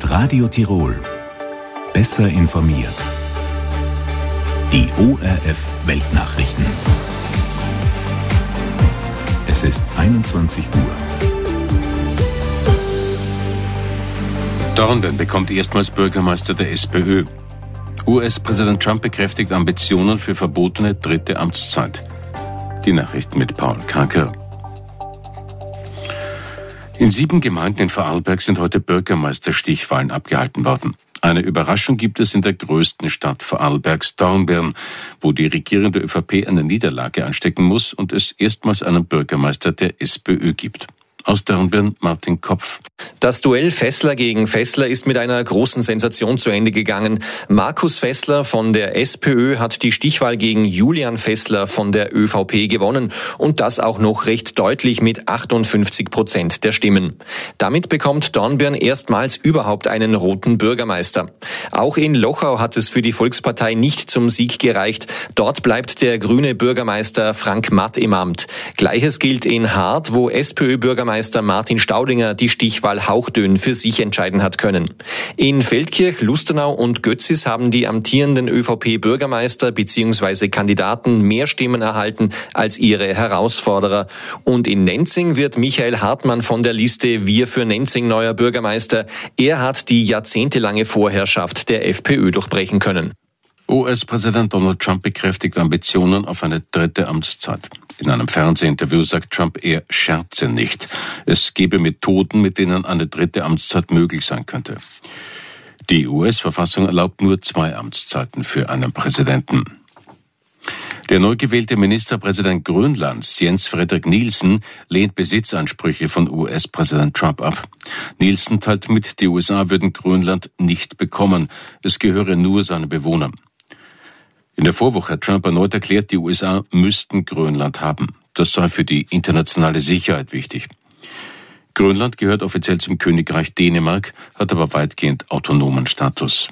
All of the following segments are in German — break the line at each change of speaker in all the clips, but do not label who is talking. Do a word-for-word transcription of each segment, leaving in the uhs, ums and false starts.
Radio Tirol. Besser informiert. Die O R F Weltnachrichten. Es ist einundzwanzig Uhr.
Dornbirn bekommt erstmals Bürgermeister der SPÖ. U S-Präsident Trump bekräftigt Ambitionen für verbotene dritte Amtszeit. Die Nachrichten mit Paul Kanker. In sieben Gemeinden in Vorarlberg sind heute Bürgermeisterstichwahlen abgehalten worden. Eine Überraschung gibt es in der größten Stadt Vorarlbergs, Dornbirn, wo die regierende ÖVP eine Niederlage anstecken muss und es erstmals einen Bürgermeister der SPÖ gibt. Aus Dornbirn Martin Kopf.
Das Duell Fessler gegen Fessler ist mit einer großen Sensation zu Ende gegangen. Markus Fessler von der SPÖ hat die Stichwahl gegen Julian Fessler von der ÖVP gewonnen und das auch noch recht deutlich mit achtundfünfzig Prozent der Stimmen. Damit bekommt Dornbirn erstmals überhaupt einen roten Bürgermeister. Auch in Lochau hat es für die Volkspartei nicht zum Sieg gereicht. Dort bleibt der grüne Bürgermeister Frank Matt im Amt. Gleiches gilt in Hart, wo SPÖ-Bürgermeister Martin Staudinger die Stichwahl hauchdünn für sich entscheiden hat können. In Feldkirch, Lustenau und Götzis haben die amtierenden ÖVP-Bürgermeister bzw. Kandidaten mehr Stimmen erhalten als ihre Herausforderer. Und in Nenzing wird Michael Hartmann von der Liste Wir für Nenzing neuer Bürgermeister. Er hat die jahrzehntelange Vorherrschaft der FPÖ durchbrechen können.
U S-Präsident Donald Trump bekräftigt Ambitionen auf eine dritte Amtszeit. In einem Fernsehinterview sagt Trump, er scherze nicht. Es gebe Methoden, mit denen eine dritte Amtszeit möglich sein könnte. Die U S-Verfassung erlaubt nur zwei Amtszeiten für einen Präsidenten. Der neu gewählte Ministerpräsident Grönlands, Jens Frederik Nielsen, lehnt Besitzansprüche von U S-Präsident Trump ab. Nielsen teilt mit, die U S A würden Grönland nicht bekommen. Es gehöre nur seinen Bewohnern. In der Vorwoche hat Trump erneut erklärt, die U S A müssten Grönland haben. Das sei für die internationale Sicherheit wichtig. Grönland gehört offiziell zum Königreich Dänemark, hat aber weitgehend autonomen Status.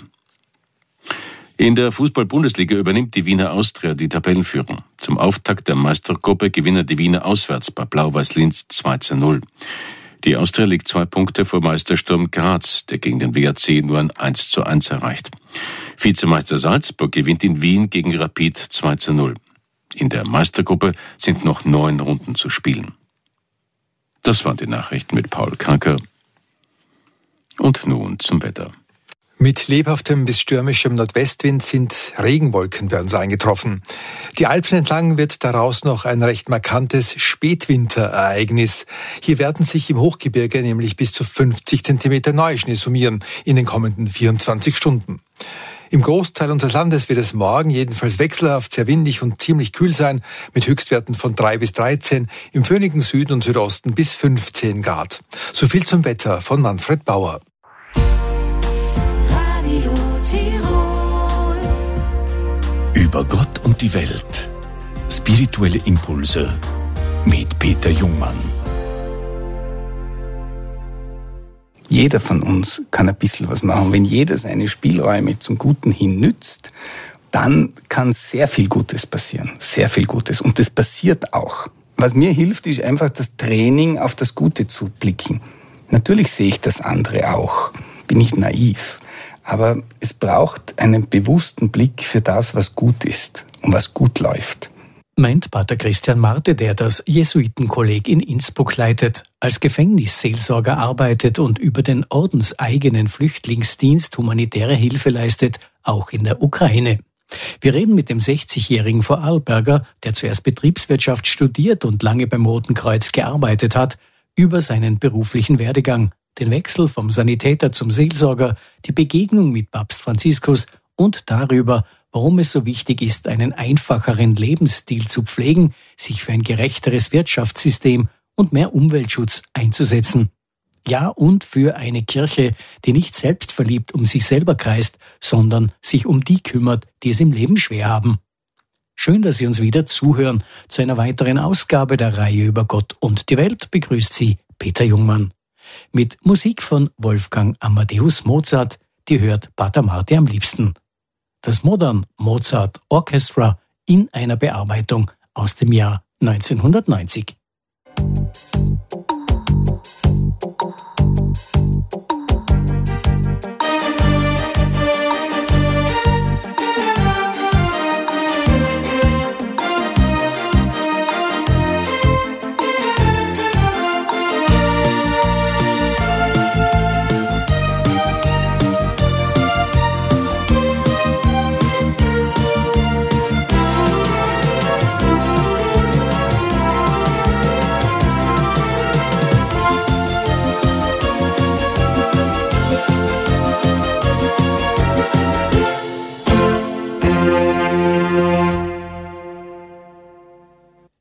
In der Fußball-Bundesliga übernimmt die Wiener Austria die Tabellenführung. Zum Auftakt der Meistergruppe gewinnen die Wiener auswärts bei Blau-Weiß Linz zwei zu null. Die Austria liegt zwei Punkte vor Meistersturm Graz, der gegen den W A C nur ein eins zu eins erreicht. Vizemeister Salzburg gewinnt in Wien gegen Rapid zwei zu null. In der Meistergruppe sind noch neun Runden zu spielen. Das waren die Nachrichten mit Paul Kanker. Und nun zum Wetter.
Mit lebhaftem bis stürmischem Nordwestwind sind Regenwolken bei uns eingetroffen. Die Alpen entlang wird daraus noch ein recht markantes Spätwinterereignis. Hier werden sich im Hochgebirge nämlich bis zu fünfzig Zentimeter Neuschnee summieren in den kommenden vierundzwanzig Stunden. Im Großteil unseres Landes wird es morgen jedenfalls wechselhaft, sehr windig und ziemlich kühl sein, mit Höchstwerten von drei bis dreizehn, im föhnigen Süden und Südosten bis fünfzehn Grad. So viel zum Wetter von Manfred Bauer.
Über Gott und die Welt. Spirituelle Impulse mit Peter Jungmann.
Jeder von uns kann ein bisschen was machen. Wenn jeder seine Spielräume zum Guten hin nützt, dann kann sehr viel Gutes passieren. Sehr viel Gutes. Und das passiert auch. Was mir hilft, ist einfach das Training, auf das Gute zu blicken. Natürlich sehe ich das andere auch. Bin nicht naiv. Aber es braucht einen bewussten Blick für das, was gut ist und was gut läuft.
Meint Pater Christian Marte, der das Jesuitenkolleg in Innsbruck leitet, als Gefängnisseelsorger arbeitet und über den ordenseigenen Flüchtlingsdienst humanitäre Hilfe leistet, auch in der Ukraine. Wir reden mit dem sechzigjährigen Vorarlberger, der zuerst Betriebswirtschaft studiert und lange beim Roten Kreuz gearbeitet hat, über seinen beruflichen Werdegang, den Wechsel vom Sanitäter zum Seelsorger, die Begegnung mit Papst Franziskus und darüber, warum es so wichtig ist, einen einfacheren Lebensstil zu pflegen, sich für ein gerechteres Wirtschaftssystem und mehr Umweltschutz einzusetzen. Ja, und für eine Kirche, die nicht selbstverliebt um sich selber kreist, sondern sich um die kümmert, die es im Leben schwer haben. Schön, dass Sie uns wieder zuhören. Zu einer weiteren Ausgabe der Reihe über Gott und die Welt begrüßt Sie Peter Jungmann. Mit Musik von Wolfgang Amadeus Mozart, die hört Pater Marte am liebsten. Das Modern Mozart Orchestra in einer Bearbeitung aus dem Jahr neunzehnhundertneunzig.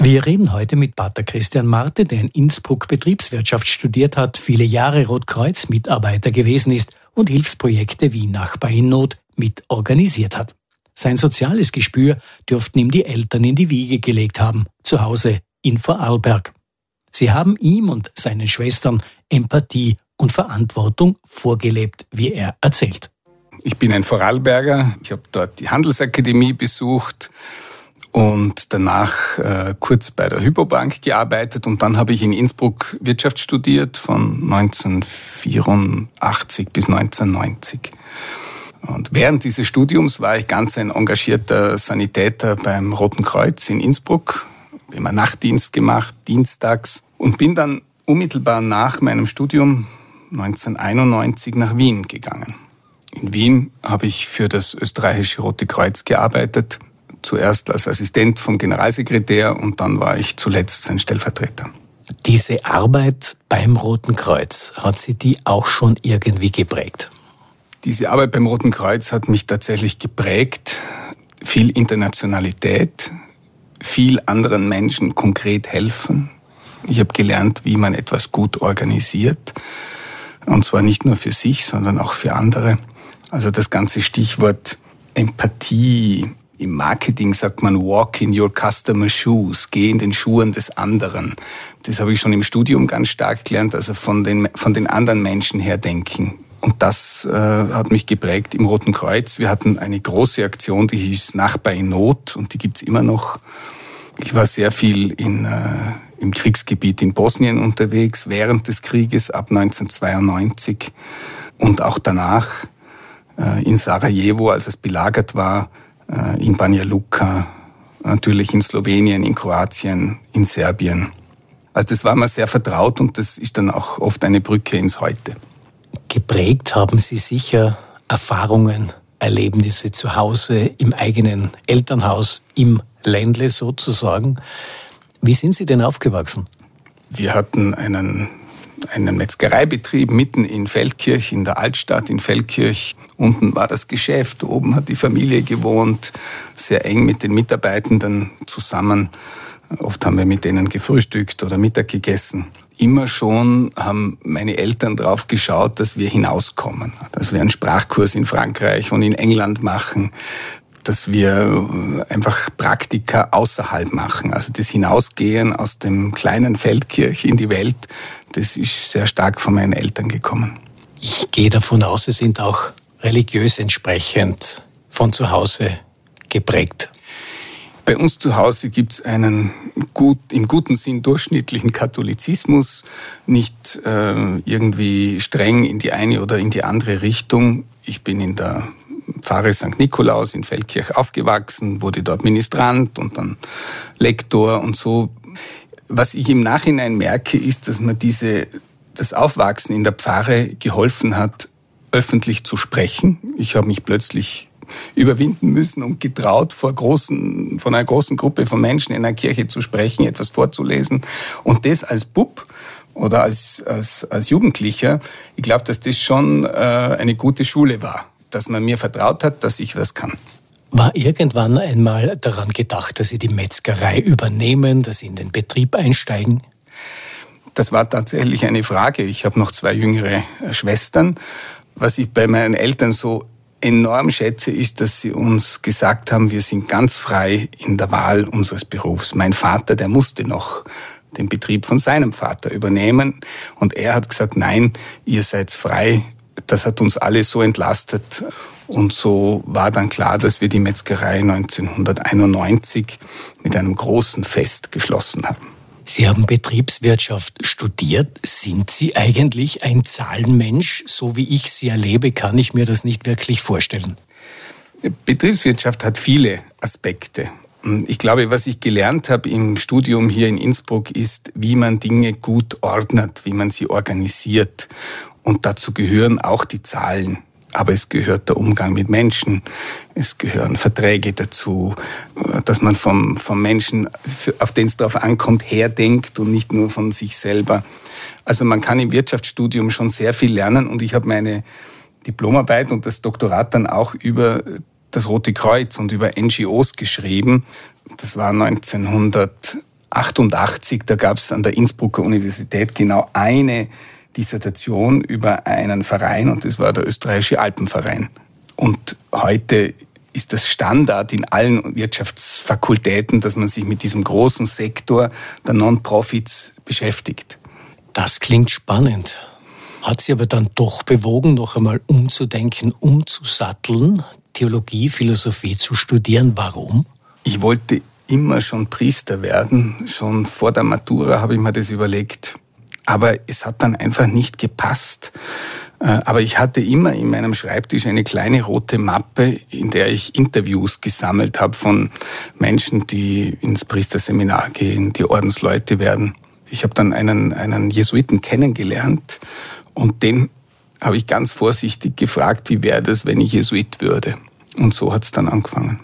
Wir reden heute mit Pater Christian Marti, der in Innsbruck Betriebswirtschaft studiert hat, viele Jahre Rotkreuz-Mitarbeiter gewesen ist und Hilfsprojekte wie Nachbar in Not mit organisiert hat. Sein soziales Gespür dürften ihm die Eltern in die Wiege gelegt haben, zu Hause in Vorarlberg. Sie haben ihm und seinen Schwestern Empathie und Verantwortung vorgelebt, wie er erzählt.
Ich bin ein Vorarlberger, ich habe dort die Handelsakademie besucht und danach äh, kurz bei der Hypobank gearbeitet und dann habe ich in Innsbruck Wirtschaft studiert von neunzehnhundertvierundachtzig bis neunzehnhundertneunzig. Und während dieses Studiums war ich ganz ein engagierter Sanitäter beim Roten Kreuz in Innsbruck. Ich habe immer Nachtdienst gemacht, dienstags und bin dann unmittelbar nach meinem Studium neunzehnhunderteinundneunzig nach Wien gegangen. In Wien habe ich für das österreichische Rote Kreuz gearbeitet. Zuerst als Assistent vom Generalsekretär und dann war ich zuletzt sein Stellvertreter.
Diese Arbeit beim Roten Kreuz, hat Sie die auch schon irgendwie geprägt?
Diese Arbeit beim Roten Kreuz hat mich tatsächlich geprägt. Viel Internationalität, viel anderen Menschen konkret helfen. Ich habe gelernt, wie man etwas gut organisiert. Und zwar nicht nur für sich, sondern auch für andere. Also das ganze Stichwort Empathie. Im Marketing sagt man walk in your customer's shoes, geh in den Schuhen des anderen. Das habe ich schon im Studium ganz stark gelernt, also von den, von den anderen Menschen her denken. Und das äh, hat mich geprägt im Roten Kreuz. Wir hatten eine große Aktion, die hieß Nachbar in Not und die gibt's immer noch. Ich war sehr viel in, äh, im Kriegsgebiet in Bosnien unterwegs, während des Krieges ab neunzehnhundertzweiundneunzig und auch danach äh, in Sarajevo, als es belagert war, in Banja Luka, natürlich in Slowenien, in Kroatien, in Serbien. Also das war mir sehr vertraut und das ist dann auch oft eine Brücke ins Heute.
Geprägt haben Sie sicher Erfahrungen, Erlebnisse zu Hause, im eigenen Elternhaus, im Ländle sozusagen. Wie sind Sie denn aufgewachsen?
Wir hatten einen, einen Metzgereibetrieb mitten in Feldkirch, in der Altstadt in Feldkirch. Unten war das Geschäft, oben hat die Familie gewohnt, sehr eng mit den Mitarbeitenden zusammen. Oft haben wir mit denen gefrühstückt oder Mittag gegessen. Immer schon haben meine Eltern drauf geschaut, dass wir hinauskommen, dass wir einen Sprachkurs in Frankreich und in England machen, dass wir einfach Praktika außerhalb machen. Also das Hinausgehen aus dem kleinen Feldkirch in die Welt, das ist sehr stark von meinen Eltern gekommen.
Ich gehe davon aus, Sie sind auch religiös entsprechend von zu Hause geprägt.
Bei uns zu Hause gibt es einen gut, im guten Sinn durchschnittlichen Katholizismus, nicht äh, irgendwie streng in die eine oder in die andere Richtung. Ich bin in der Pfarre Sankt Nikolaus in Feldkirch aufgewachsen, wurde dort Ministrant und dann Lektor und so. Was ich im Nachhinein merke, ist, dass mir diese, das Aufwachsen in der Pfarre geholfen hat, öffentlich zu sprechen. Ich habe mich plötzlich überwinden müssen und getraut, vor großen, von einer großen Gruppe von Menschen in einer Kirche zu sprechen, etwas vorzulesen. Und das als Bub oder als, als, als Jugendlicher, ich glaube, dass das schon äh, eine gute Schule war, dass man mir vertraut hat, dass ich was kann.
War irgendwann einmal daran gedacht, dass Sie die Metzgerei übernehmen, dass Sie in den Betrieb einsteigen?
Das war tatsächlich eine Frage. Ich habe noch zwei jüngere Schwestern. Was ich bei meinen Eltern so enorm schätze, ist, dass sie uns gesagt haben, wir sind ganz frei in der Wahl unseres Berufs. Mein Vater, der musste noch den Betrieb von seinem Vater übernehmen und er hat gesagt, nein, ihr seid frei. Das hat uns alle so entlastet und so war dann klar, dass wir die Metzgerei neunzehnhunderteinundneunzig mit einem großen Fest geschlossen haben.
Sie haben Betriebswirtschaft studiert. Sind Sie eigentlich ein Zahlenmensch? So wie ich Sie erlebe, kann ich mir das nicht wirklich vorstellen.
Betriebswirtschaft hat viele Aspekte. Ich glaube, was ich gelernt habe im Studium hier in Innsbruck ist, wie man Dinge gut ordnet, wie man sie organisiert. Und dazu gehören auch die Zahlen. Aber es gehört der Umgang mit Menschen, es gehören Verträge dazu, dass man vom, vom Menschen, auf den es darauf ankommt, herdenkt und nicht nur von sich selber. Also man kann im Wirtschaftsstudium schon sehr viel lernen und ich habe meine Diplomarbeit und das Doktorat dann auch über das Rote Kreuz und über N G Os geschrieben. Das war neunzehnhundertachtundneunzig achtundachtzig, da gab es an der Innsbrucker Universität genau eine Dissertation über einen Verein und das war der Österreichische Alpenverein. Und heute ist das Standard in allen Wirtschaftsfakultäten, dass man sich mit diesem großen Sektor der Non-Profits beschäftigt.
Das klingt spannend. Hat Sie aber dann doch bewogen, noch einmal umzudenken, umzusatteln, Theologie, Philosophie zu studieren. Warum?
Ich wollte immer schon Priester werden. Schon vor der Matura habe ich mir das überlegt. Aber es hat dann einfach nicht gepasst. Aber ich hatte immer in meinem Schreibtisch eine kleine rote Mappe, in der ich Interviews gesammelt habe von Menschen, die ins Priesterseminar gehen, die Ordensleute werden. Ich habe dann einen, einen Jesuiten kennengelernt und den habe ich ganz vorsichtig gefragt, wie wäre das, wenn ich Jesuit würde. Und so hat es dann angefangen.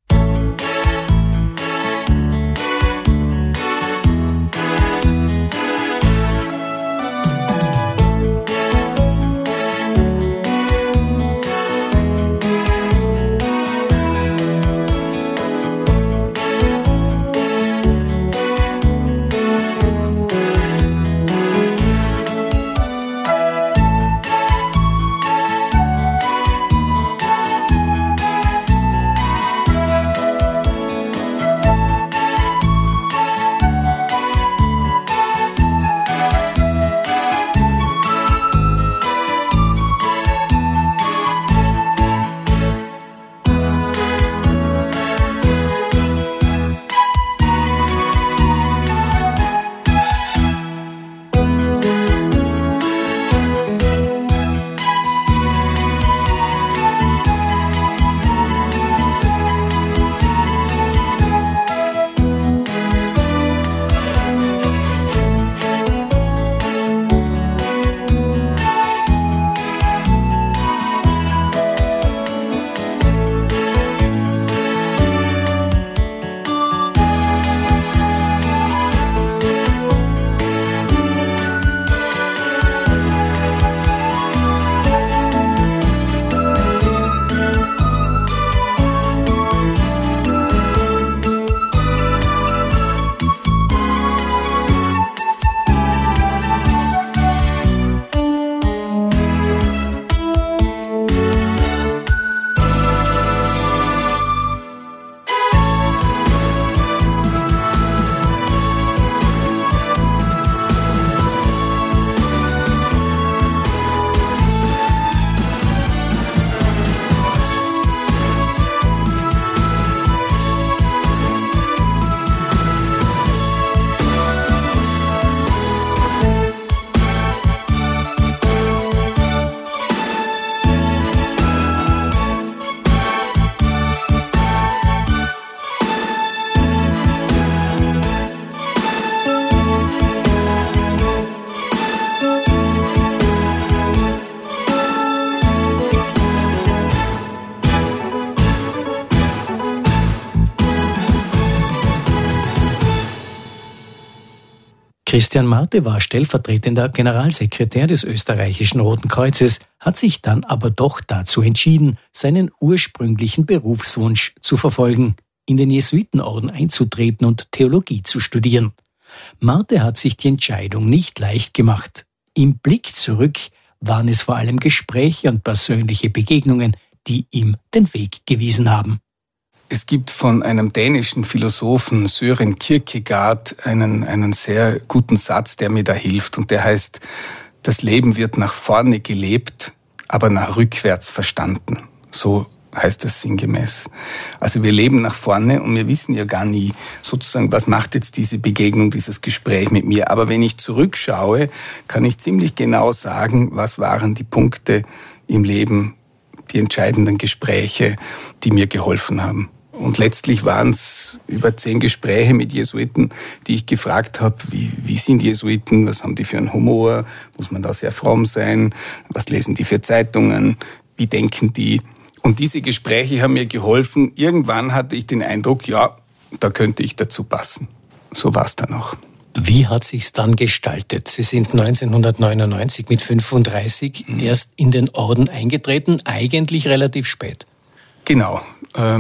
Christian Marti war stellvertretender Generalsekretär des österreichischen Roten Kreuzes, hat sich dann aber doch dazu entschieden, seinen ursprünglichen Berufswunsch zu verfolgen, in den Jesuitenorden einzutreten und Theologie zu studieren. Marti hat sich die Entscheidung nicht leicht gemacht. Im Blick zurück waren es vor allem Gespräche und persönliche Begegnungen, die ihm den Weg gewiesen haben.
Es gibt von einem dänischen Philosophen, Søren Kierkegaard, einen, einen sehr guten Satz, der mir da hilft. Und der heißt, das Leben wird nach vorne gelebt, aber nach rückwärts verstanden. So heißt das sinngemäß. Also wir leben nach vorne und wir wissen ja gar nie sozusagen, was macht jetzt diese Begegnung, dieses Gespräch mit mir. Aber wenn ich zurückschaue, kann ich ziemlich genau sagen, was waren die Punkte im Leben, die entscheidenden Gespräche, die mir geholfen haben. Und letztlich waren es über zehn Gespräche mit Jesuiten, die ich gefragt habe, wie, wie sind Jesuiten, was haben die für einen Humor, muss man da sehr fromm sein, was lesen die für Zeitungen, wie denken die. Und diese Gespräche haben mir geholfen. Irgendwann hatte ich den Eindruck, ja, da könnte ich dazu passen. So war es dann auch.
Wie hat sich's dann gestaltet? Sie sind neunzehnhundertneunundneunzig mit fünfunddreißig mhm. erst in den Orden eingetreten, eigentlich relativ spät.
Genau. Ähm,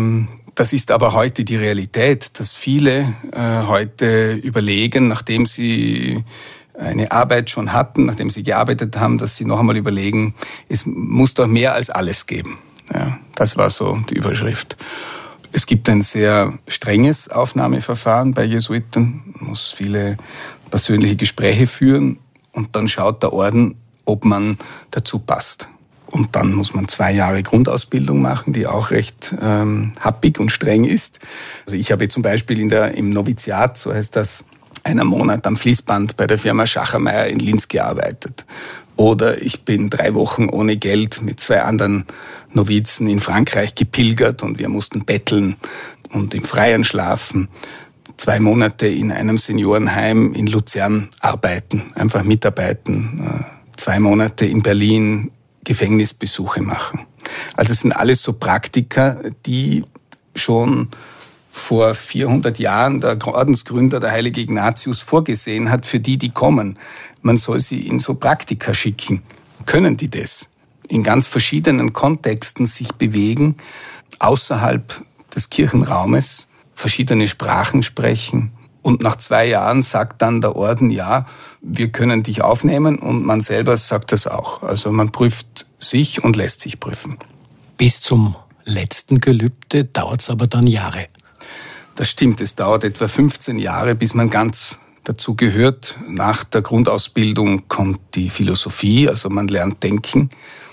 Das ist aber heute die Realität, dass viele äh, heute überlegen, nachdem sie eine Arbeit schon hatten, nachdem sie gearbeitet haben, dass sie noch einmal überlegen, es muss doch mehr als alles geben. Ja, das war so die Überschrift. Es gibt ein sehr strenges Aufnahmeverfahren bei Jesuiten. Man muss viele persönliche Gespräche führen und dann schaut der Orden, ob man dazu passt. Und dann muss man zwei Jahre Grundausbildung machen, die auch recht ähm, happig und streng ist. Also ich habe zum Beispiel in der, im Noviziat, so heißt das, einen Monat am Fließband bei der Firma Schachermeier in Linz gearbeitet. Oder ich bin drei Wochen ohne Geld mit zwei anderen Novizen in Frankreich gepilgert und wir mussten betteln und im Freien schlafen. Zwei Monate in einem Seniorenheim in Luzern arbeiten, einfach mitarbeiten. Zwei Monate in Berlin Gefängnisbesuche machen. Also es sind alles so Praktika, die schon vor vierhundert Jahren der Ordensgründer, der heilige Ignatius, vorgesehen hat, für die, die kommen. Man soll sie in so Praktika schicken. Können die das? In ganz verschiedenen Kontexten sich bewegen, außerhalb des Kirchenraumes, verschiedene Sprachen sprechen. Und nach zwei Jahren sagt dann der Orden, ja, wir können dich aufnehmen, und man selber sagt das auch. Also man prüft sich und lässt sich prüfen.
Bis zum letzten Gelübde dauert es aber dann Jahre.
Das stimmt, es dauert etwa fünfzehn Jahre, bis man ganz dazu gehört. Nach der Grundausbildung kommt die Philosophie, also man lernt denken.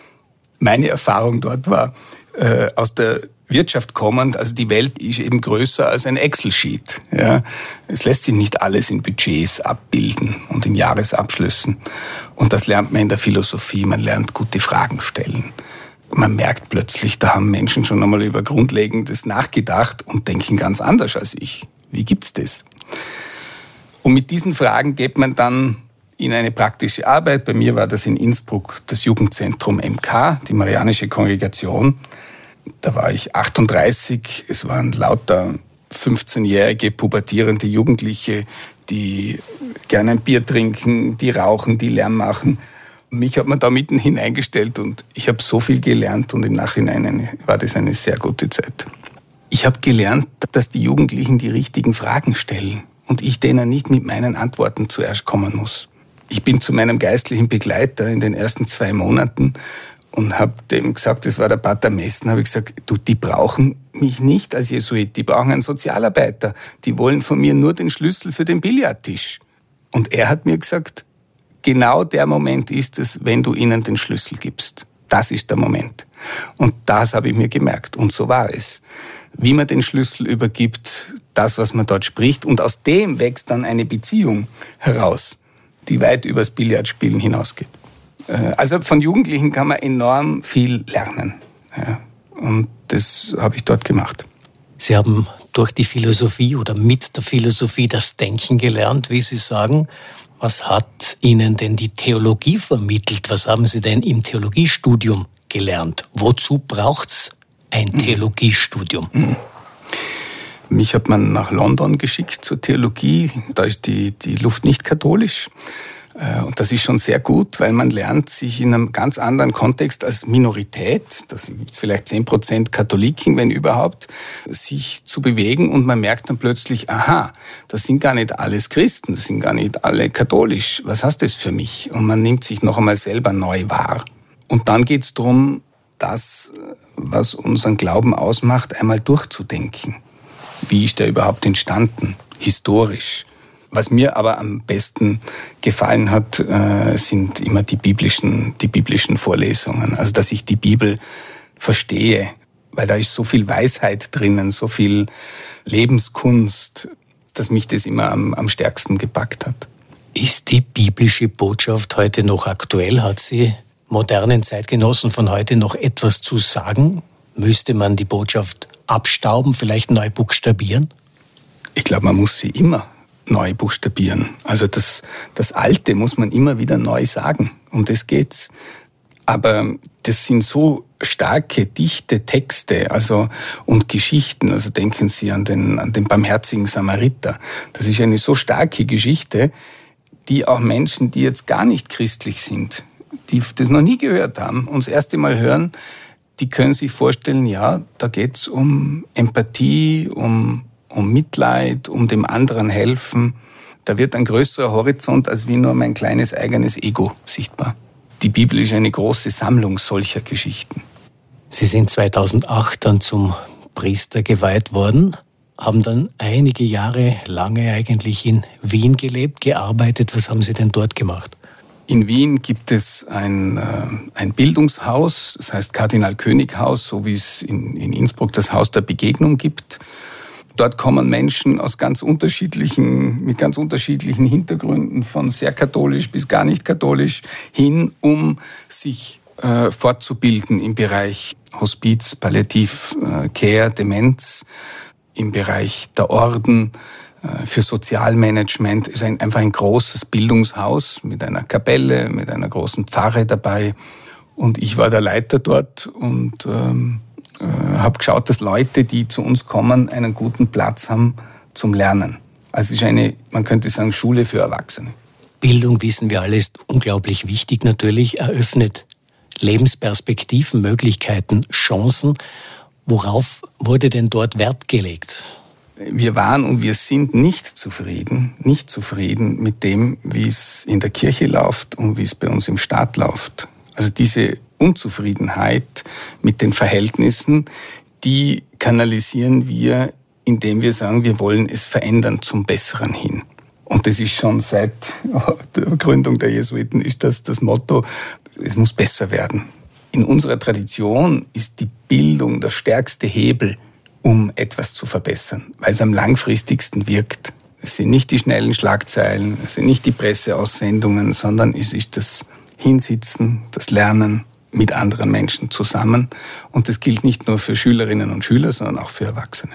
Meine Erfahrung dort war, äh, aus der Wirtschaft kommend, also die Welt ist eben größer als ein Excel-Sheet. Ja. Es lässt sich nicht alles in Budgets abbilden und in Jahresabschlüssen. Und das lernt man in der Philosophie, man lernt gute Fragen stellen. Man merkt plötzlich, da haben Menschen schon einmal über Grundlegendes nachgedacht und denken ganz anders als ich. Wie gibt's das? Und mit diesen Fragen geht man dann in eine praktische Arbeit. Bei mir war das in Innsbruck das Jugendzentrum M K, die Marianische Kongregation. Da war ich achtunddreißig. Es waren lauter fünfzehnjährige, pubertierende Jugendliche, die gerne ein Bier trinken, die rauchen, die Lärm machen. Mich hat man da mitten hineingestellt und ich habe so viel gelernt und im Nachhinein eine, war das eine sehr gute Zeit. Ich habe gelernt, dass die Jugendlichen die richtigen Fragen stellen und ich denen nicht mit meinen Antworten zuerst kommen muss. Ich bin zu meinem geistlichen Begleiter in den ersten zwei Monaten und habe dem gesagt, das war der Pater Messen, habe ich gesagt, du, die brauchen mich nicht als Jesuit, die brauchen einen Sozialarbeiter, die wollen von mir nur den Schlüssel für den Billardtisch. Und er hat mir gesagt, genau der Moment ist es, wenn du ihnen den Schlüssel gibst. Das ist der Moment. Und das habe ich mir gemerkt. Und so war es. Wie man den Schlüssel übergibt, das, was man dort spricht. Und aus dem wächst dann eine Beziehung heraus, die weit übers Billardspielen hinausgeht. Also von Jugendlichen kann man enorm viel lernen. Ja. Und das habe ich dort gemacht.
Sie haben durch die Philosophie oder mit der Philosophie das Denken gelernt, wie Sie sagen. Was hat Ihnen denn die Theologie vermittelt? Was haben Sie denn im Theologiestudium gelernt? Wozu braucht's ein Theologiestudium?
Mhm. Mich hat man nach London geschickt zur Theologie. Da ist die, die Luft nicht katholisch. Und das ist schon sehr gut, weil man lernt, sich in einem ganz anderen Kontext als Minorität, das gibt es vielleicht zehn Prozent Katholiken, wenn überhaupt, sich zu bewegen. Und man merkt dann plötzlich, aha, das sind gar nicht alles Christen, das sind gar nicht alle katholisch. Was heißt das für mich? Und man nimmt sich noch einmal selber neu wahr. Und dann geht es darum, das, was unseren Glauben ausmacht, einmal durchzudenken. Wie ist der überhaupt entstanden? Historisch. Was mir aber am besten gefallen hat, sind immer die biblischen, die biblischen Vorlesungen. Also, dass ich die Bibel verstehe, weil da ist so viel Weisheit drinnen, so viel Lebenskunst, dass mich das immer am, am stärksten gepackt hat.
Ist die biblische Botschaft heute noch aktuell? Hat sie modernen Zeitgenossen von heute noch etwas zu sagen? Müsste man die Botschaft abstauben, vielleicht neu buchstabieren?
Ich glaube, man muss sie immer neu buchstabieren. Also das, das Alte muss man immer wieder neu sagen. Um das geht's. Aber das sind so starke, dichte Texte, also, und Geschichten. Also denken Sie an den, an den barmherzigen Samariter. Das ist eine so starke Geschichte, die auch Menschen, die jetzt gar nicht christlich sind, die das noch nie gehört haben und das erste Mal hören, die können sich vorstellen, ja, da geht's um Empathie, um, um Mitleid, um dem anderen helfen. Da wird ein größerer Horizont als wie nur mein kleines eigenes Ego sichtbar. Die Bibel ist eine große Sammlung solcher Geschichten.
Sie sind zweitausendacht dann zum Priester geweiht worden, haben dann einige Jahre lange eigentlich in Wien gelebt, gearbeitet. Was haben Sie denn dort gemacht?
In Wien gibt es ein, äh, ein Bildungshaus, das heißt Kardinal-König-Haus, so wie es in, in Innsbruck das Haus der Begegnung gibt. Dort kommen Menschen aus ganz unterschiedlichen, mit ganz unterschiedlichen Hintergründen, von sehr katholisch bis gar nicht katholisch, hin, um sich äh, fortzubilden im Bereich Hospiz, Palliativ äh, Care, Demenz, im Bereich der Orden, äh, für Sozialmanagement. Es ist ein, einfach ein großes Bildungshaus mit einer Kapelle, mit einer großen Pfarre dabei. Und ich war der Leiter dort und ähm, äh, habe geschaut, dass Leute, die zu uns kommen, einen guten Platz haben zum Lernen. Also es ist eine, man könnte sagen, Schule für Erwachsene.
Bildung, wissen wir alle, ist unglaublich wichtig natürlich, eröffnet Lebensperspektiven, Möglichkeiten, Chancen. Worauf wurde denn dort Wert gelegt?
Wir waren und wir sind nicht zufrieden, nicht zufrieden mit dem, wie es in der Kirche läuft und wie es bei uns im Staat läuft. Also diese Unzufriedenheit mit den Verhältnissen, die kanalisieren wir, indem wir sagen, wir wollen es verändern zum Besseren hin. Und das ist schon seit der Gründung der Jesuiten ist das das Motto, es muss besser werden. In unserer Tradition ist die Bildung der stärkste Hebel, um etwas zu verbessern, weil es am langfristigsten wirkt. Es sind nicht die schnellen Schlagzeilen, es sind nicht die Presseaussendungen, sondern es ist das Hinsitzen, das Lernen mit anderen Menschen zusammen. Und das gilt nicht nur für Schülerinnen und Schüler, sondern auch für Erwachsene.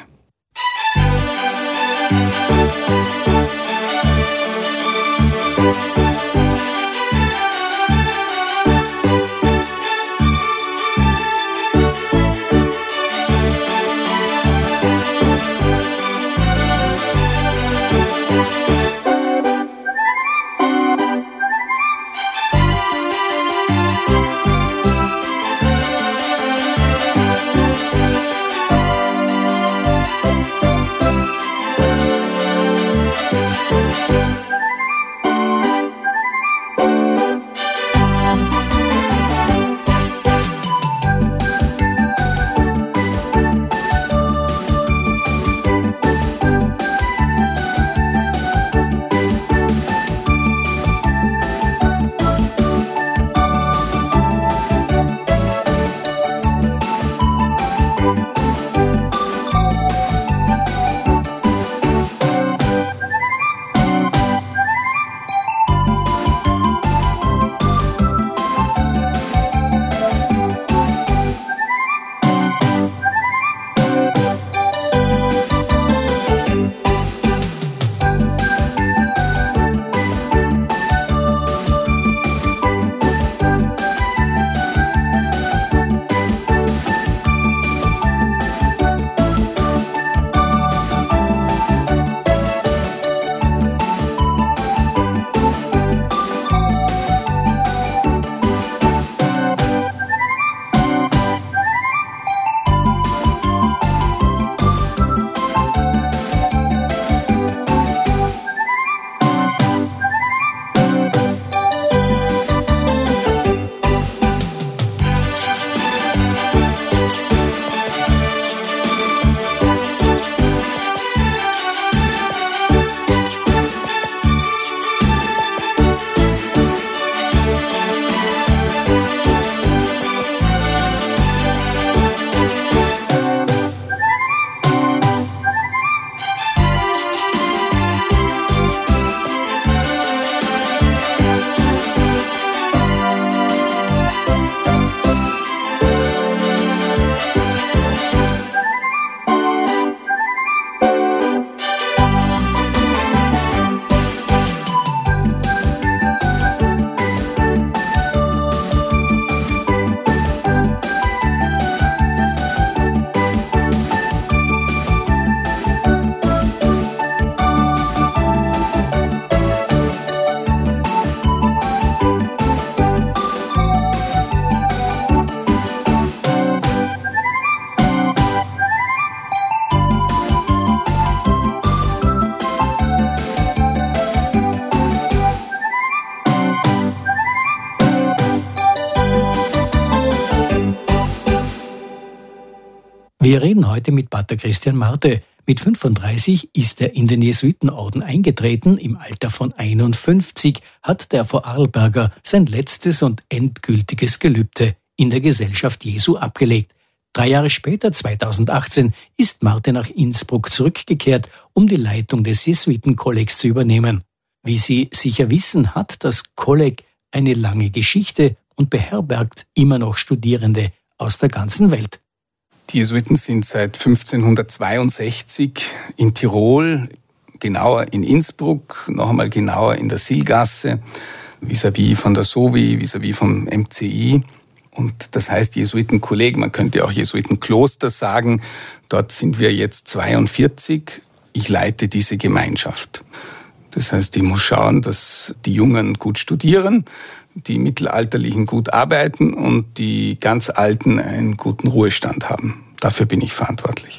Wir reden heute mit Pater Christian Marti. Mit fünfunddreißig ist er in den Jesuitenorden eingetreten. Im Alter von einundfünfzig hat der Vorarlberger sein letztes und endgültiges Gelübde in der Gesellschaft Jesu abgelegt. Drei Jahre später, zweitausendachtzehn, ist Marti nach Innsbruck zurückgekehrt, um die Leitung des Jesuitenkollegs zu übernehmen. Wie Sie sicher wissen, hat das Kolleg eine lange Geschichte und beherbergt immer noch Studierende aus der ganzen Welt.
Die Jesuiten sind seit fünfzehnhundertzweiundsechzig in Tirol, genauer in Innsbruck, noch einmal genauer in der Sillgasse, vis-à-vis von der Sovi, vis-à-vis vom M C I. Und das heißt Jesuitenkolleg, man könnte auch Jesuitenkloster sagen. Dort sind wir jetzt zweiundvierzig. Ich leite diese Gemeinschaft. Das heißt, ich muss schauen, dass die Jungen gut studieren, die Mittelalterlichen gut arbeiten und die ganz Alten einen guten Ruhestand haben. Dafür bin ich verantwortlich.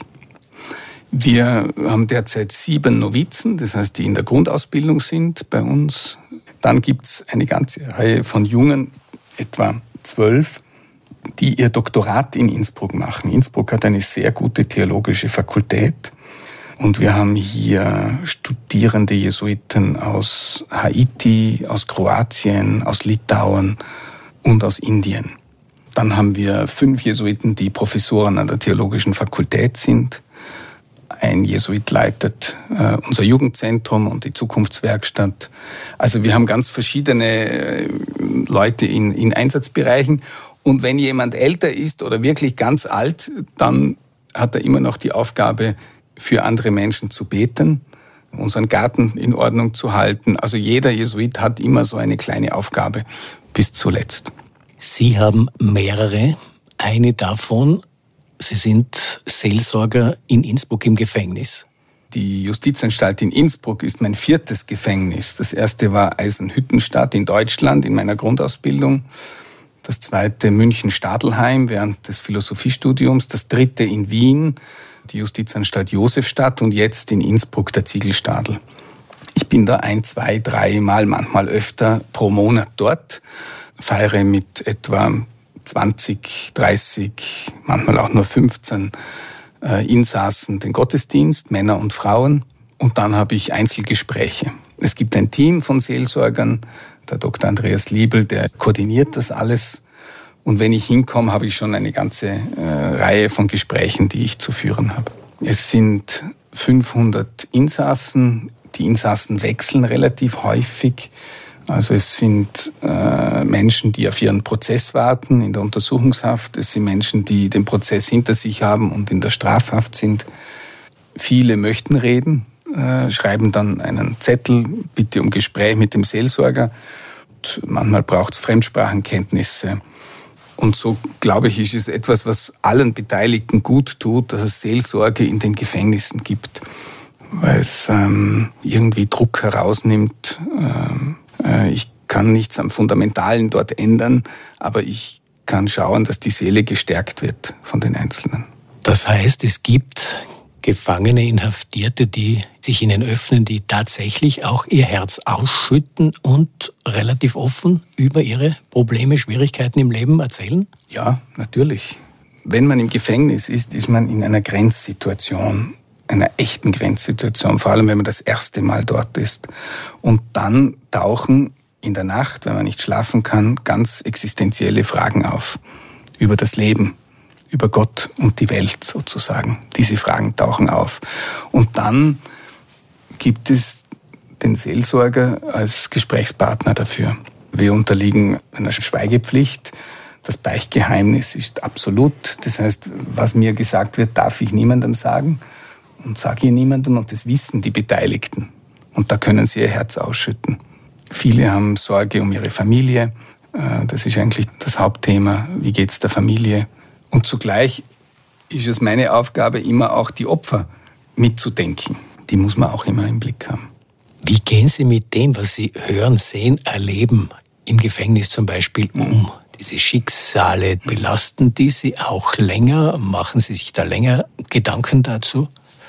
Wir haben derzeit sieben Novizen, das heißt, die in der Grundausbildung sind bei uns. Dann gibt's eine ganze Reihe von Jungen, etwa zwölf, die ihr Doktorat in Innsbruck machen. Innsbruck hat eine sehr gute theologische Fakultät. Und wir haben hier studierende Jesuiten aus Haiti, aus Kroatien, aus Litauen und aus Indien. Dann haben wir fünf Jesuiten, die Professoren an der Theologischen Fakultät sind. Ein Jesuit leitet äh, unser Jugendzentrum und die Zukunftswerkstatt. Also wir haben ganz verschiedene äh, Leute in, in Einsatzbereichen. Und wenn jemand älter ist oder wirklich ganz alt, dann hat er immer noch die Aufgabe, für andere Menschen zu beten, unseren Garten in Ordnung zu halten. Also jeder Jesuit hat immer so eine kleine Aufgabe bis zuletzt.
Sie haben mehrere. Eine davon, Sie sind Seelsorger in Innsbruck im Gefängnis.
Die Justizanstalt in Innsbruck ist mein viertes Gefängnis. Das erste war Eisenhüttenstadt in Deutschland in meiner Grundausbildung. Das zweite München-Stadelheim während des Philosophiestudiums. Das dritte in Wien, die Justizanstalt Josefstadt, und jetzt in Innsbruck der Ziegelstadel. Ich bin da ein, zwei, drei Mal, manchmal öfter pro Monat dort, feiere mit etwa zwanzig, dreißig, manchmal auch nur fünfzehn äh, Insassen den Gottesdienst, Männer und Frauen, und dann habe ich Einzelgespräche. Es gibt ein Team von Seelsorgern, der Doktor Andreas Liebel, der koordiniert das alles. Und wenn ich hinkomme, habe ich schon eine ganze äh, Reihe von Gesprächen, die ich zu führen habe. Es sind fünfhundert Insassen. Die Insassen wechseln relativ häufig. Also es sind äh, Menschen, die auf ihren Prozess warten in der Untersuchungshaft. Es sind Menschen, die den Prozess hinter sich haben und in der Strafhaft sind. Viele möchten reden, äh, schreiben dann einen Zettel, bitte um Gespräch mit dem Seelsorger. Und manchmal braucht es Fremdsprachenkenntnisse. Und so, glaube ich, ist es etwas, was allen Beteiligten gut tut, dass es Seelsorge in den Gefängnissen gibt. Weil es ähm, irgendwie Druck herausnimmt. Ähm, äh, ich kann nichts am Fundamentalen dort ändern, aber ich kann schauen, dass die Seele gestärkt wird von den Einzelnen.
Das heißt, es gibt Gefangene, Inhaftierte, die sich Ihnen öffnen, die tatsächlich auch ihr Herz ausschütten und relativ offen über ihre Probleme, Schwierigkeiten im Leben erzählen?
Ja, natürlich. Wenn man im Gefängnis ist, ist man in einer Grenzsituation, einer echten Grenzsituation, vor allem wenn man das erste Mal dort ist. Und dann tauchen in der Nacht, wenn man nicht schlafen kann, ganz existenzielle Fragen auf über das Leben, über Gott und die Welt sozusagen. Diese Fragen tauchen auf. Und dann gibt es den Seelsorger als Gesprächspartner dafür. Wir unterliegen einer Schweigepflicht. Das Beichtgeheimnis ist absolut. Das heißt, was mir gesagt wird, darf ich niemandem sagen und sage hier niemandem, und das wissen die Beteiligten. Und da können sie ihr Herz ausschütten. Viele haben Sorge um ihre Familie. Das ist eigentlich das Hauptthema. Wie geht's der Familie? Und zugleich ist es meine Aufgabe, immer auch die Opfer mitzudenken. Die muss man auch immer im Blick haben.
Wie gehen Sie mit dem, was Sie hören, sehen, erleben, im Gefängnis zum Beispiel, um? Diese Schicksale, belasten die Sie auch länger? Machen Sie sich da länger Gedanken dazu?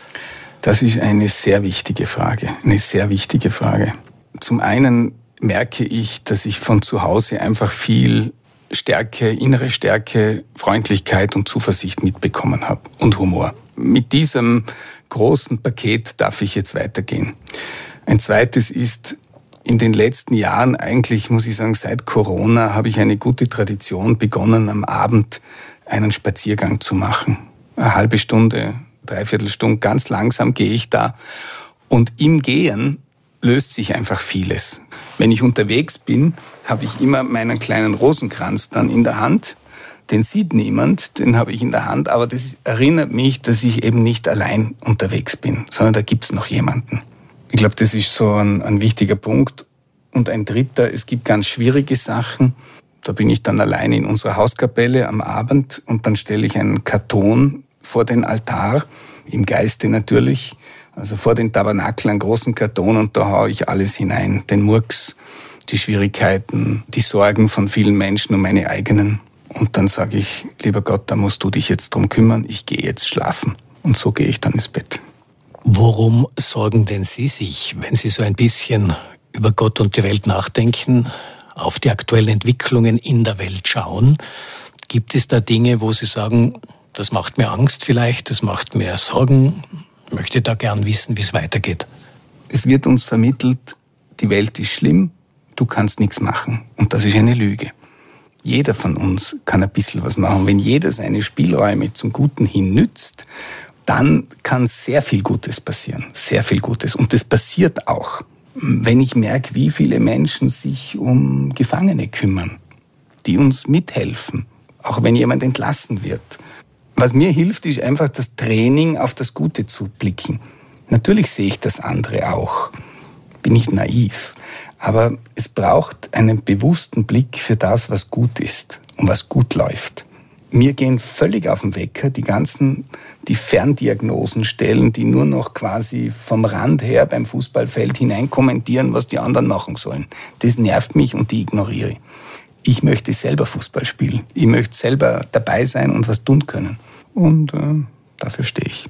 Das ist eine sehr wichtige Frage, eine sehr wichtige Frage. Zum einen merke ich, dass ich von zu Hause einfach viel Stärke, innere Stärke, Freundlichkeit und Zuversicht mitbekommen habe und Humor. Mit diesem großen Paket darf ich jetzt weitergehen. Ein zweites ist, in den letzten Jahren, eigentlich muss ich sagen, seit Corona, habe ich eine gute Tradition begonnen, am Abend einen Spaziergang zu machen. Eine halbe Stunde, dreiviertel Stunde, ganz langsam gehe ich da. Und im Gehen löst sich einfach vieles. Wenn ich unterwegs bin, habe ich immer meinen kleinen Rosenkranz dann in der Hand. Den sieht niemand, den habe ich in der Hand, aber das erinnert mich, dass ich eben nicht allein unterwegs bin, sondern da gibt's noch jemanden. Ich glaube, das ist so ein, ein wichtiger Punkt. Und ein dritter, es gibt ganz schwierige Sachen. Da bin ich dann allein in unserer Hauskapelle am Abend und dann stelle ich einen Karton vor den Altar, im Geiste natürlich, also vor den Tabernakel einen großen Karton und da haue ich alles hinein, den Murks, die Schwierigkeiten, die Sorgen von vielen Menschen und meine eigenen. Und dann sage ich, lieber Gott, da musst du dich jetzt drum kümmern, ich gehe jetzt schlafen. Und so gehe ich dann ins Bett.
Worum sorgen denn Sie sich, wenn Sie so ein bisschen über Gott und die Welt nachdenken, auf die aktuellen Entwicklungen in der Welt schauen? Gibt es da Dinge, wo Sie sagen, das macht mir Angst vielleicht, das macht mir Sorgen, ich möchte da gern wissen, wie es weitergeht?
Es wird uns vermittelt, die Welt ist schlimm, du kannst nichts machen. Und das ist eine Lüge. Jeder von uns kann ein bisschen was machen. Wenn jeder seine Spielräume zum Guten hin nützt, dann kann sehr viel Gutes passieren. Sehr viel Gutes. Und das passiert auch. Wenn ich merke, wie viele Menschen sich um Gefangene kümmern, die uns mithelfen, auch wenn jemand entlassen wird. Was mir hilft, ist einfach das Training, auf das Gute zu blicken. Natürlich sehe ich das andere auch. Bin nicht naiv. Aber es braucht einen bewussten Blick für das, was gut ist und was gut läuft. Mir gehen völlig auf den Wecker die ganzen, die Ferndiagnosen stellen, die nur noch quasi vom Rand her beim Fußballfeld hinein kommentieren, was die anderen machen sollen. Das nervt mich und die ignoriere ich. Ich möchte selber Fußball spielen. Ich möchte selber dabei sein und was tun können. Und äh, dafür stehe ich.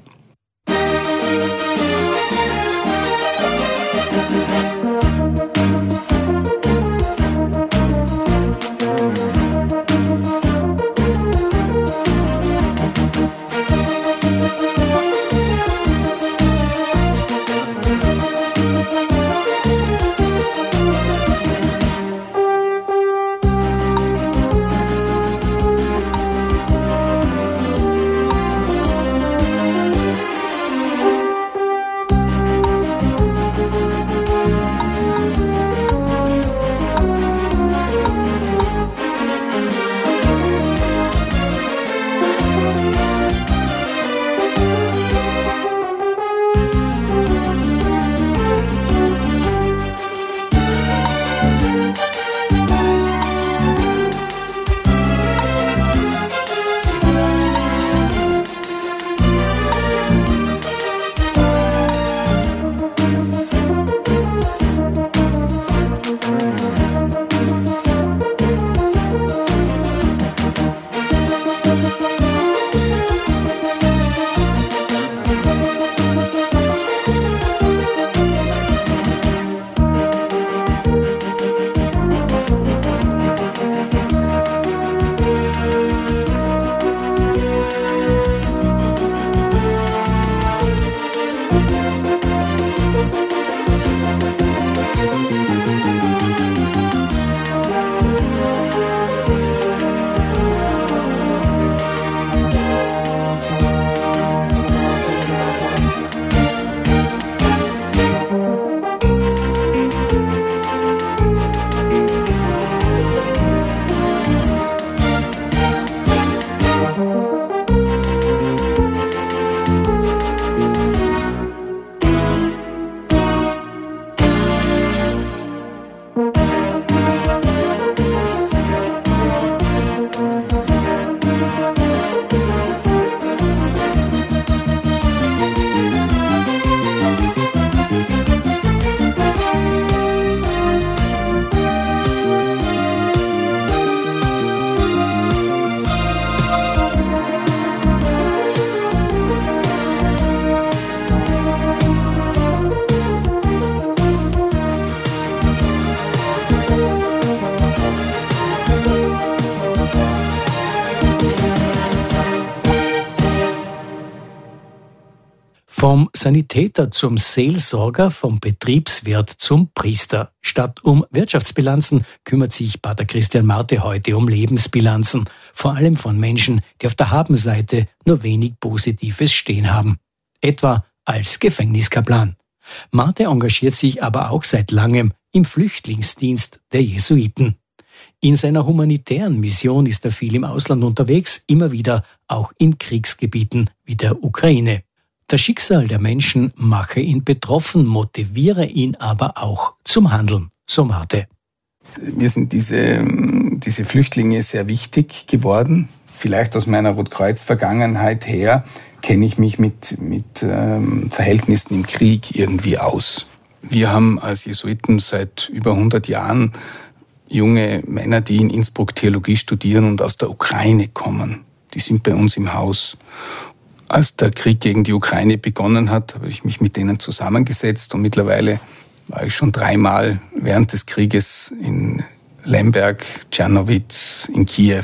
Vom Sanitäter zum Seelsorger, vom Betriebswirt zum Priester. Statt um Wirtschaftsbilanzen kümmert sich Pater Christian Marti heute um Lebensbilanzen. Vor allem von Menschen, die auf der Habenseite nur wenig Positives stehen haben. Etwa als Gefängniskaplan. Marti engagiert sich aber auch seit langem im Flüchtlingsdienst der Jesuiten. In seiner humanitären Mission ist er viel im Ausland unterwegs, immer wieder auch in Kriegsgebieten wie der Ukraine. Das Schicksal der Menschen mache ihn betroffen, motiviere ihn aber auch zum Handeln, so Marti.
Mir sind diese, diese Flüchtlinge sehr wichtig geworden. Vielleicht aus meiner Rotkreuz-Vergangenheit her kenne ich mich mit, mit ähm, Verhältnissen im Krieg irgendwie aus. Wir haben als Jesuiten seit über hundert Jahren junge Männer, die in Innsbruck Theologie studieren und aus der Ukraine kommen. Die sind bei uns im Haus. Als der Krieg gegen die Ukraine begonnen hat, habe ich mich mit denen zusammengesetzt und mittlerweile war ich schon dreimal während des Krieges in Lemberg, Tschernowitz, in Kiew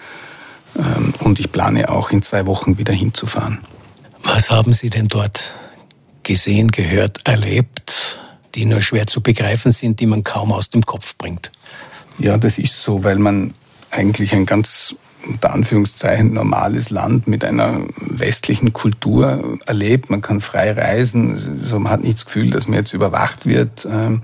und ich plane auch in zwei Wochen wieder hinzufahren.
Was haben Sie denn dort gesehen, gehört, erlebt, die nur schwer zu begreifen sind, die man kaum aus dem Kopf bringt?
Ja, das ist so, weil man eigentlich ein ganz unter Anführungszeichen normales Land mit einer westlichen Kultur erlebt. Man kann frei reisen, also man hat nicht das Gefühl, dass man jetzt überwacht wird.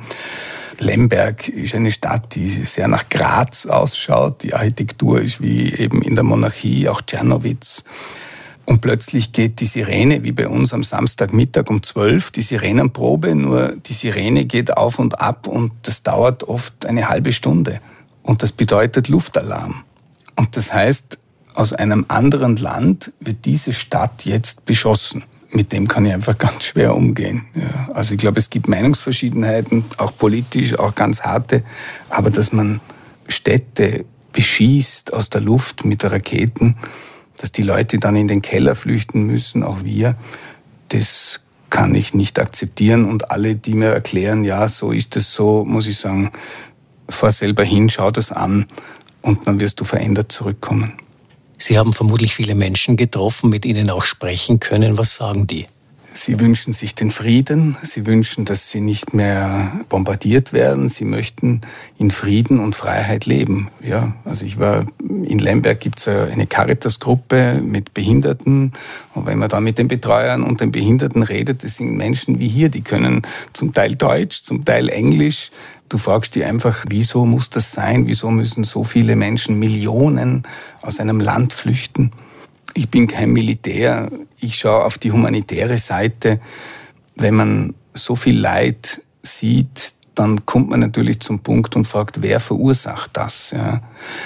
Lemberg ist eine Stadt, die sehr nach Graz ausschaut. Die Architektur ist wie eben in der Monarchie, auch Tschernowitz. Und plötzlich geht die Sirene, wie bei uns am Samstagmittag um zwölf, die Sirenenprobe, nur die Sirene geht auf und ab und das dauert oft eine halbe Stunde. Und das bedeutet Luftalarm. Und das heißt, aus einem anderen Land wird diese Stadt jetzt beschossen. Mit dem kann ich einfach ganz schwer umgehen. Ja, also ich glaube, es gibt Meinungsverschiedenheiten, auch politisch, auch ganz harte. Aber dass man Städte beschießt aus der Luft mit Raketen, dass die Leute dann in den Keller flüchten müssen, auch wir, das kann ich nicht akzeptieren. Und alle, die mir erklären, ja, so ist es so, muss ich sagen, fahr selber hin, schau das an. Und dann wirst du verändert zurückkommen.
Sie haben vermutlich viele Menschen getroffen, mit ihnen auch sprechen können. Was sagen die?
Sie wünschen sich den Frieden. Sie wünschen, dass sie nicht mehr bombardiert werden. Sie möchten in Frieden und Freiheit leben. Ja, also ich war in Lemberg, gibt es eine Caritas-Gruppe mit Behinderten. Und wenn man da mit den Betreuern und den Behinderten redet, das sind Menschen wie hier, die können zum Teil Deutsch, zum Teil Englisch. Du fragst dich einfach, wieso muss das sein? Wieso müssen so viele Menschen, Millionen, aus einem Land flüchten? Ich bin kein Militär. Ich schaue auf die humanitäre Seite. Wenn man so viel Leid sieht, dann kommt man natürlich zum Punkt und fragt, wer verursacht das? Ja.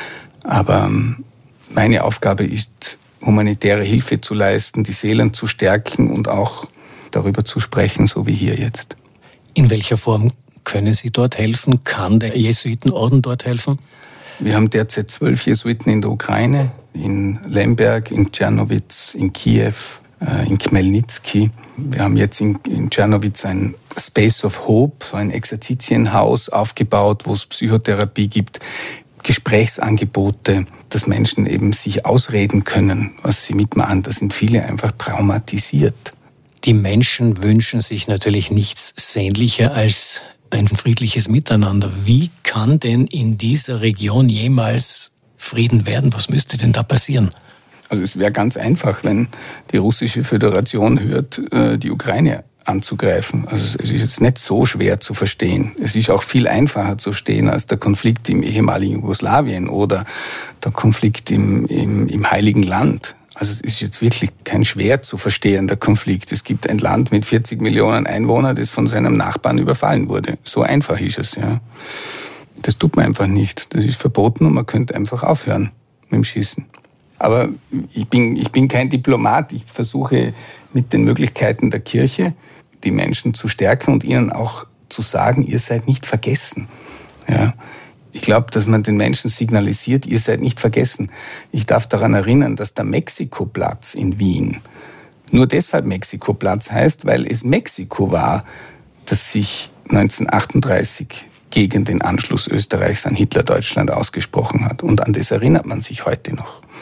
Aber meine Aufgabe ist, humanitäre Hilfe zu leisten, die Seelen zu stärken und auch darüber zu sprechen, so wie hier jetzt.
In welcher Form können Sie dort helfen? Kann der Jesuitenorden dort helfen?
Wir haben derzeit zwölf Jesuiten in der Ukraine, in Lemberg, in Tschernowitz, in Kiew, in Chmelnyzki. Wir haben jetzt in, in Tschernowitz ein Space of Hope, ein Exerzitienhaus aufgebaut, wo es Psychotherapie gibt, Gesprächsangebote, dass Menschen eben sich ausreden können, was sie mitmachen. Da sind viele einfach traumatisiert.
Die Menschen wünschen sich natürlich nichts sehnlicher als ein friedliches Miteinander. Wie kann denn in dieser Region jemals Frieden werden? Was müsste denn da passieren?
Also es wäre ganz einfach, wenn die russische Föderation hört, die Ukraine anzugreifen. Also es ist jetzt nicht so schwer zu verstehen. Es ist auch viel einfacher zu verstehen als der Konflikt im ehemaligen Jugoslawien oder der Konflikt im, im, im Heiligen Land. Also es ist jetzt wirklich kein schwer zu verstehender Konflikt. Es gibt ein Land mit vierzig Millionen Einwohnern, das von seinem Nachbarn überfallen wurde. So einfach ist es, ja. Das tut man einfach nicht. Das ist verboten und man könnte einfach aufhören mit dem Schießen. Aber ich bin, ich bin kein Diplomat. Ich versuche mit den Möglichkeiten der Kirche die Menschen zu stärken und ihnen auch zu sagen, ihr seid nicht vergessen. Ja. Ich glaube, dass man den Menschen signalisiert, ihr seid nicht vergessen. Ich darf daran erinnern, dass der Mexikoplatz in Wien nur deshalb Mexikoplatz heißt, weil es Mexiko war, das sich neunzehnhundertachtunddreißig gegen den Anschluss Österreichs an Hitler-Deutschland ausgesprochen hat. Und an das erinnert man sich heute noch.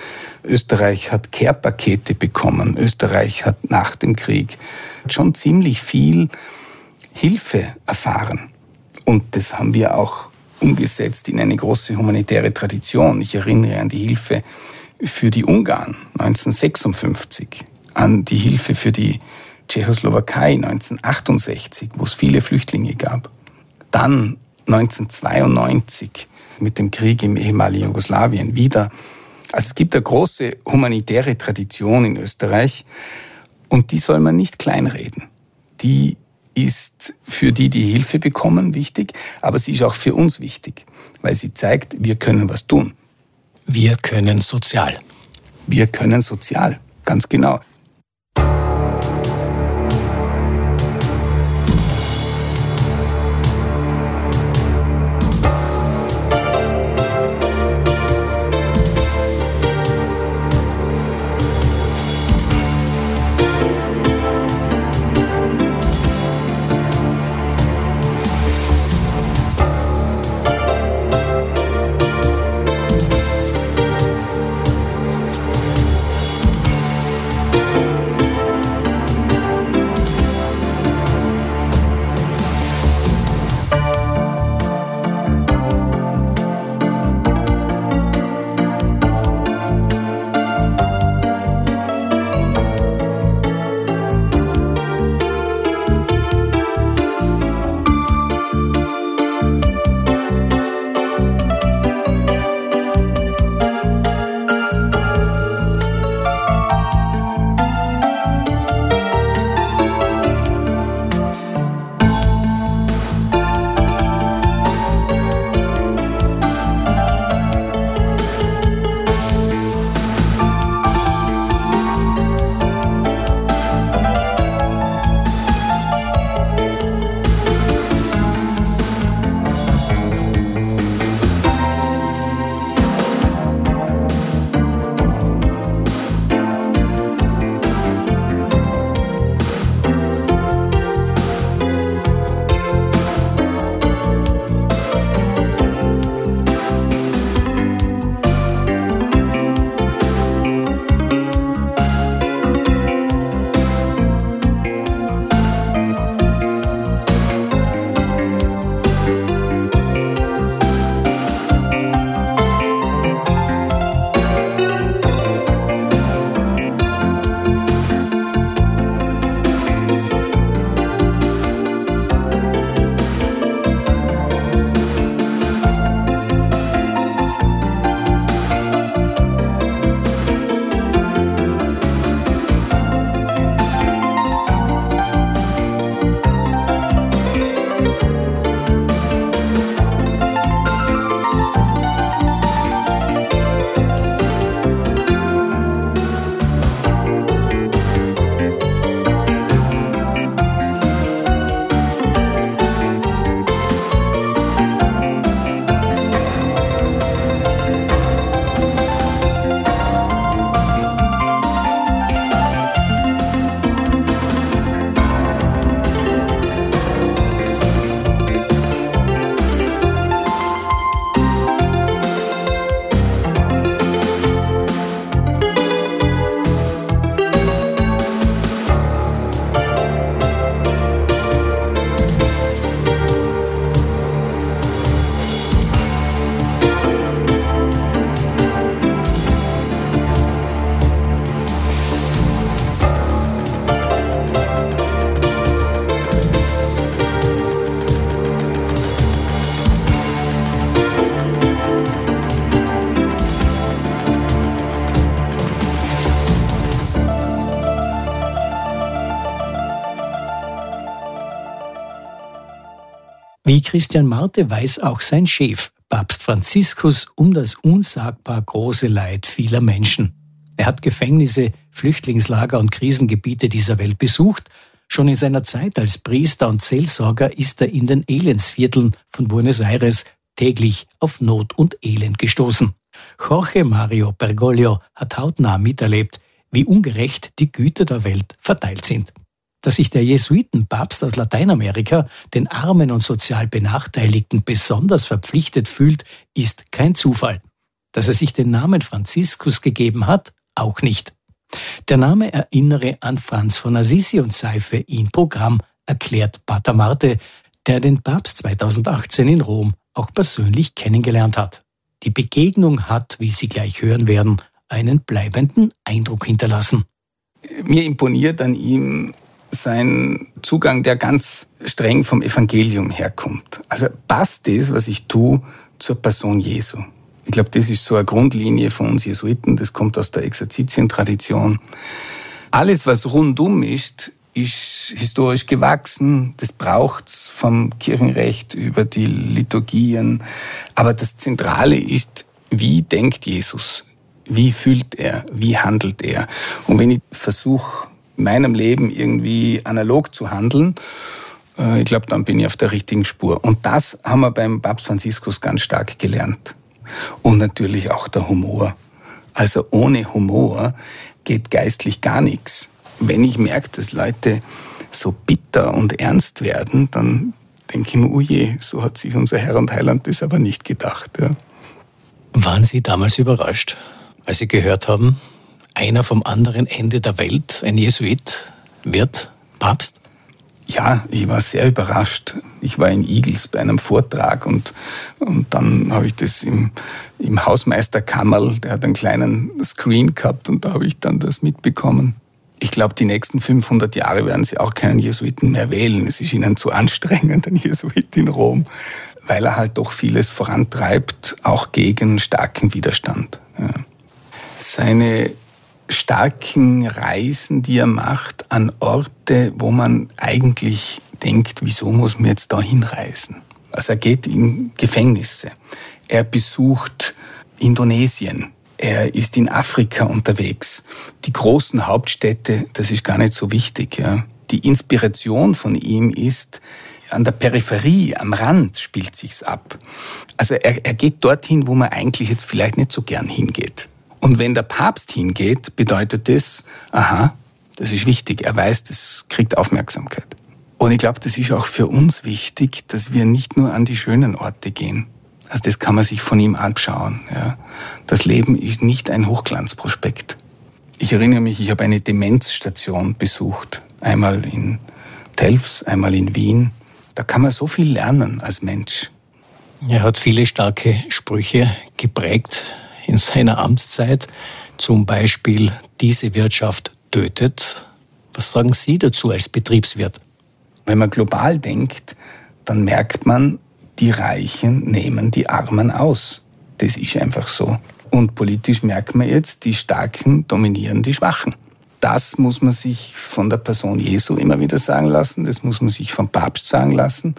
Österreich hat Care-Pakete bekommen. Österreich hat nach dem Krieg schon ziemlich viel Hilfe erfahren. Und das haben wir auch umgesetzt in eine große humanitäre Tradition. Ich erinnere an die Hilfe für die Ungarn neunzehnhundertsechsundfünfzig, an die Hilfe für die Tschechoslowakei neunzehnhundertachtundsechzig, wo es viele Flüchtlinge gab. Dann neunzehnhundertzweiundneunzig mit dem Krieg im ehemaligen Jugoslawien wieder. Also es gibt eine große humanitäre Tradition in Österreich und die soll man nicht kleinreden. Die ist für die, die Hilfe bekommen, wichtig, aber sie ist auch für uns wichtig, weil sie zeigt, wir können was tun.
Wir können sozial.
Wir können sozial, ganz genau.
Wie Christian Marti weiß auch sein Chef, Papst Franziskus, um das unsagbar große Leid vieler Menschen. Er hat Gefängnisse, Flüchtlingslager und Krisengebiete dieser Welt besucht. Schon in seiner Zeit als Priester und Seelsorger ist er in den Elendsvierteln von Buenos Aires täglich auf Not und Elend gestoßen. Jorge Mario Bergoglio hat hautnah miterlebt, wie ungerecht die Güter der Welt verteilt sind. Dass sich der Jesuitenpapst aus Lateinamerika den Armen und sozial Benachteiligten besonders verpflichtet fühlt, ist kein Zufall. Dass er sich den Namen Franziskus gegeben hat, auch nicht. Der Name erinnere an Franz von Assisi und sei für ihn Programm, erklärt Pater Marte, der den Papst zweitausendachtzehn in Rom auch persönlich kennengelernt hat. Die Begegnung hat, wie Sie gleich hören werden, einen bleibenden Eindruck hinterlassen.
Mir imponiert an ihm sein Zugang, der ganz streng vom Evangelium herkommt. Also passt das, was ich tue, zur Person Jesu. Ich glaube, das ist so eine Grundlinie von uns Jesuiten, das kommt aus der Exerzitientradition. Alles, was rundum ist, ist historisch gewachsen, das braucht's vom Kirchenrecht über die Liturgien. Aber das Zentrale ist, wie denkt Jesus? Wie fühlt er? Wie handelt er? Und wenn ich versuche, in meinem Leben irgendwie analog zu handeln, ich glaube, dann bin ich auf der richtigen Spur. Und das haben wir beim Papst Franziskus ganz stark gelernt. Und natürlich auch der Humor. Also ohne Humor geht geistlich gar nichts. Wenn ich merke, dass Leute so bitter und ernst werden, dann denke ich mir, oh je, so hat sich unser Herr und Heiland das aber nicht gedacht. Ja.
Waren Sie damals überrascht, als Sie gehört haben, einer vom anderen Ende der Welt, ein Jesuit, wird Papst?
Ja, ich war sehr überrascht. Ich war in Igls bei einem Vortrag und, und dann habe ich das im, im Hausmeisterkammerl, der hat einen kleinen Screen gehabt und da habe ich dann das mitbekommen. Ich glaube, die nächsten fünfhundert Jahre werden sie auch keinen Jesuiten mehr wählen. Es ist ihnen zu anstrengend, ein Jesuit in Rom, weil er halt doch vieles vorantreibt, auch gegen starken Widerstand. Ja. Seine starken Reisen, die er macht, an Orte, wo man eigentlich denkt, wieso muss man jetzt da hinreisen? Also er geht in Gefängnisse, er besucht Indonesien, er ist in Afrika unterwegs. Die großen Hauptstädte, das ist gar nicht so wichtig. Ja. Die Inspiration von ihm ist, an der Peripherie, am Rand spielt sich's ab. Also er, er geht dorthin, wo man eigentlich jetzt vielleicht nicht so gern hingeht. Und wenn der Papst hingeht, bedeutet das, aha, das ist wichtig. Er weiß, das kriegt Aufmerksamkeit. Und ich glaube, das ist auch für uns wichtig, dass wir nicht nur an die schönen Orte gehen. Also das kann man sich von ihm anschauen. Ja. Das Leben ist nicht ein Hochglanzprospekt. Ich erinnere mich, ich habe eine Demenzstation besucht. Einmal in Telfs, einmal in Wien. Da kann man so viel lernen als Mensch.
Er hat viele starke Sprüche geprägt in seiner Amtszeit, zum Beispiel, diese Wirtschaft tötet. Was sagen Sie dazu als Betriebswirt?
Wenn man global denkt, dann merkt man, die Reichen nehmen die Armen aus. Das ist einfach so. Und politisch merkt man jetzt, die Starken dominieren die Schwachen. Das muss man sich von der Person Jesu immer wieder sagen lassen, das muss man sich vom Papst sagen lassen.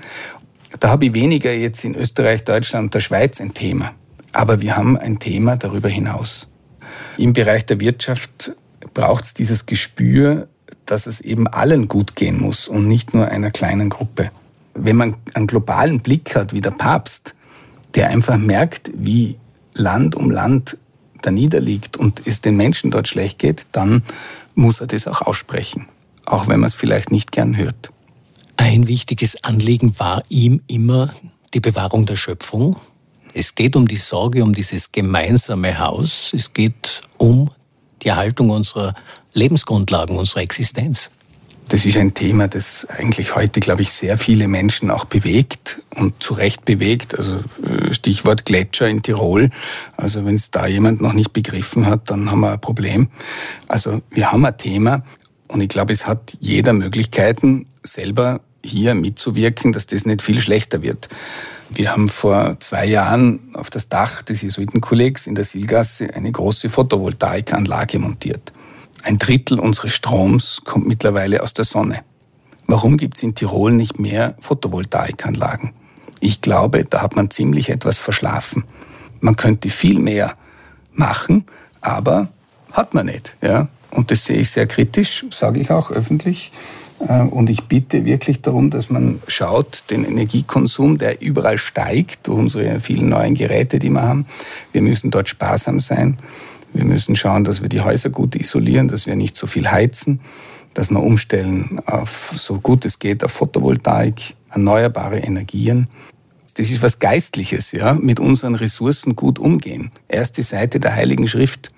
Da habe ich weniger jetzt in Österreich, Deutschland und der Schweiz ein Thema. Aber wir haben ein Thema darüber hinaus. Im Bereich der Wirtschaft braucht es dieses Gespür, dass es eben allen gut gehen muss und nicht nur einer kleinen Gruppe. Wenn man einen globalen Blick hat, wie der Papst, der einfach merkt, wie Land um Land da niederliegt und es den Menschen dort schlecht geht, dann muss er das auch aussprechen, auch wenn man es vielleicht nicht gern hört.
Ein wichtiges Anliegen war ihm immer die Bewahrung der Schöpfung. Es geht um die Sorge um dieses gemeinsame Haus. Es geht um die Erhaltung unserer Lebensgrundlagen, unserer Existenz.
Das ist ein Thema, das eigentlich heute, glaube ich, sehr viele Menschen auch bewegt und zu Recht bewegt. Also Stichwort Gletscher in Tirol. Also wenn es da jemand noch nicht begriffen hat, dann haben wir ein Problem. Also wir haben ein Thema und ich glaube, es hat jeder Möglichkeiten, selber hier mitzuwirken, dass das nicht viel schlechter wird. Wir haben vor zwei Jahren auf das Dach des Jesuitenkollegs in der Silgasse eine große Photovoltaikanlage montiert. Ein Drittel unseres Stroms kommt mittlerweile aus der Sonne. Warum gibt es in Tirol nicht mehr Photovoltaikanlagen? Ich glaube, da hat man ziemlich etwas verschlafen. Man könnte viel mehr machen, aber hat man nicht. Ja? Und das sehe ich sehr kritisch, sage ich auch öffentlich. Und ich bitte wirklich darum, dass man schaut, den Energiekonsum, der überall steigt, durch unsere vielen neuen Geräte, die wir haben. Wir müssen dort sparsam sein. Wir müssen schauen, dass wir die Häuser gut isolieren, dass wir nicht so viel heizen, dass wir umstellen auf, so gut es geht, auf Photovoltaik, erneuerbare Energien. Das ist was Geistliches, ja, mit unseren Ressourcen gut umgehen. Erste Seite der Heiligen Schrift.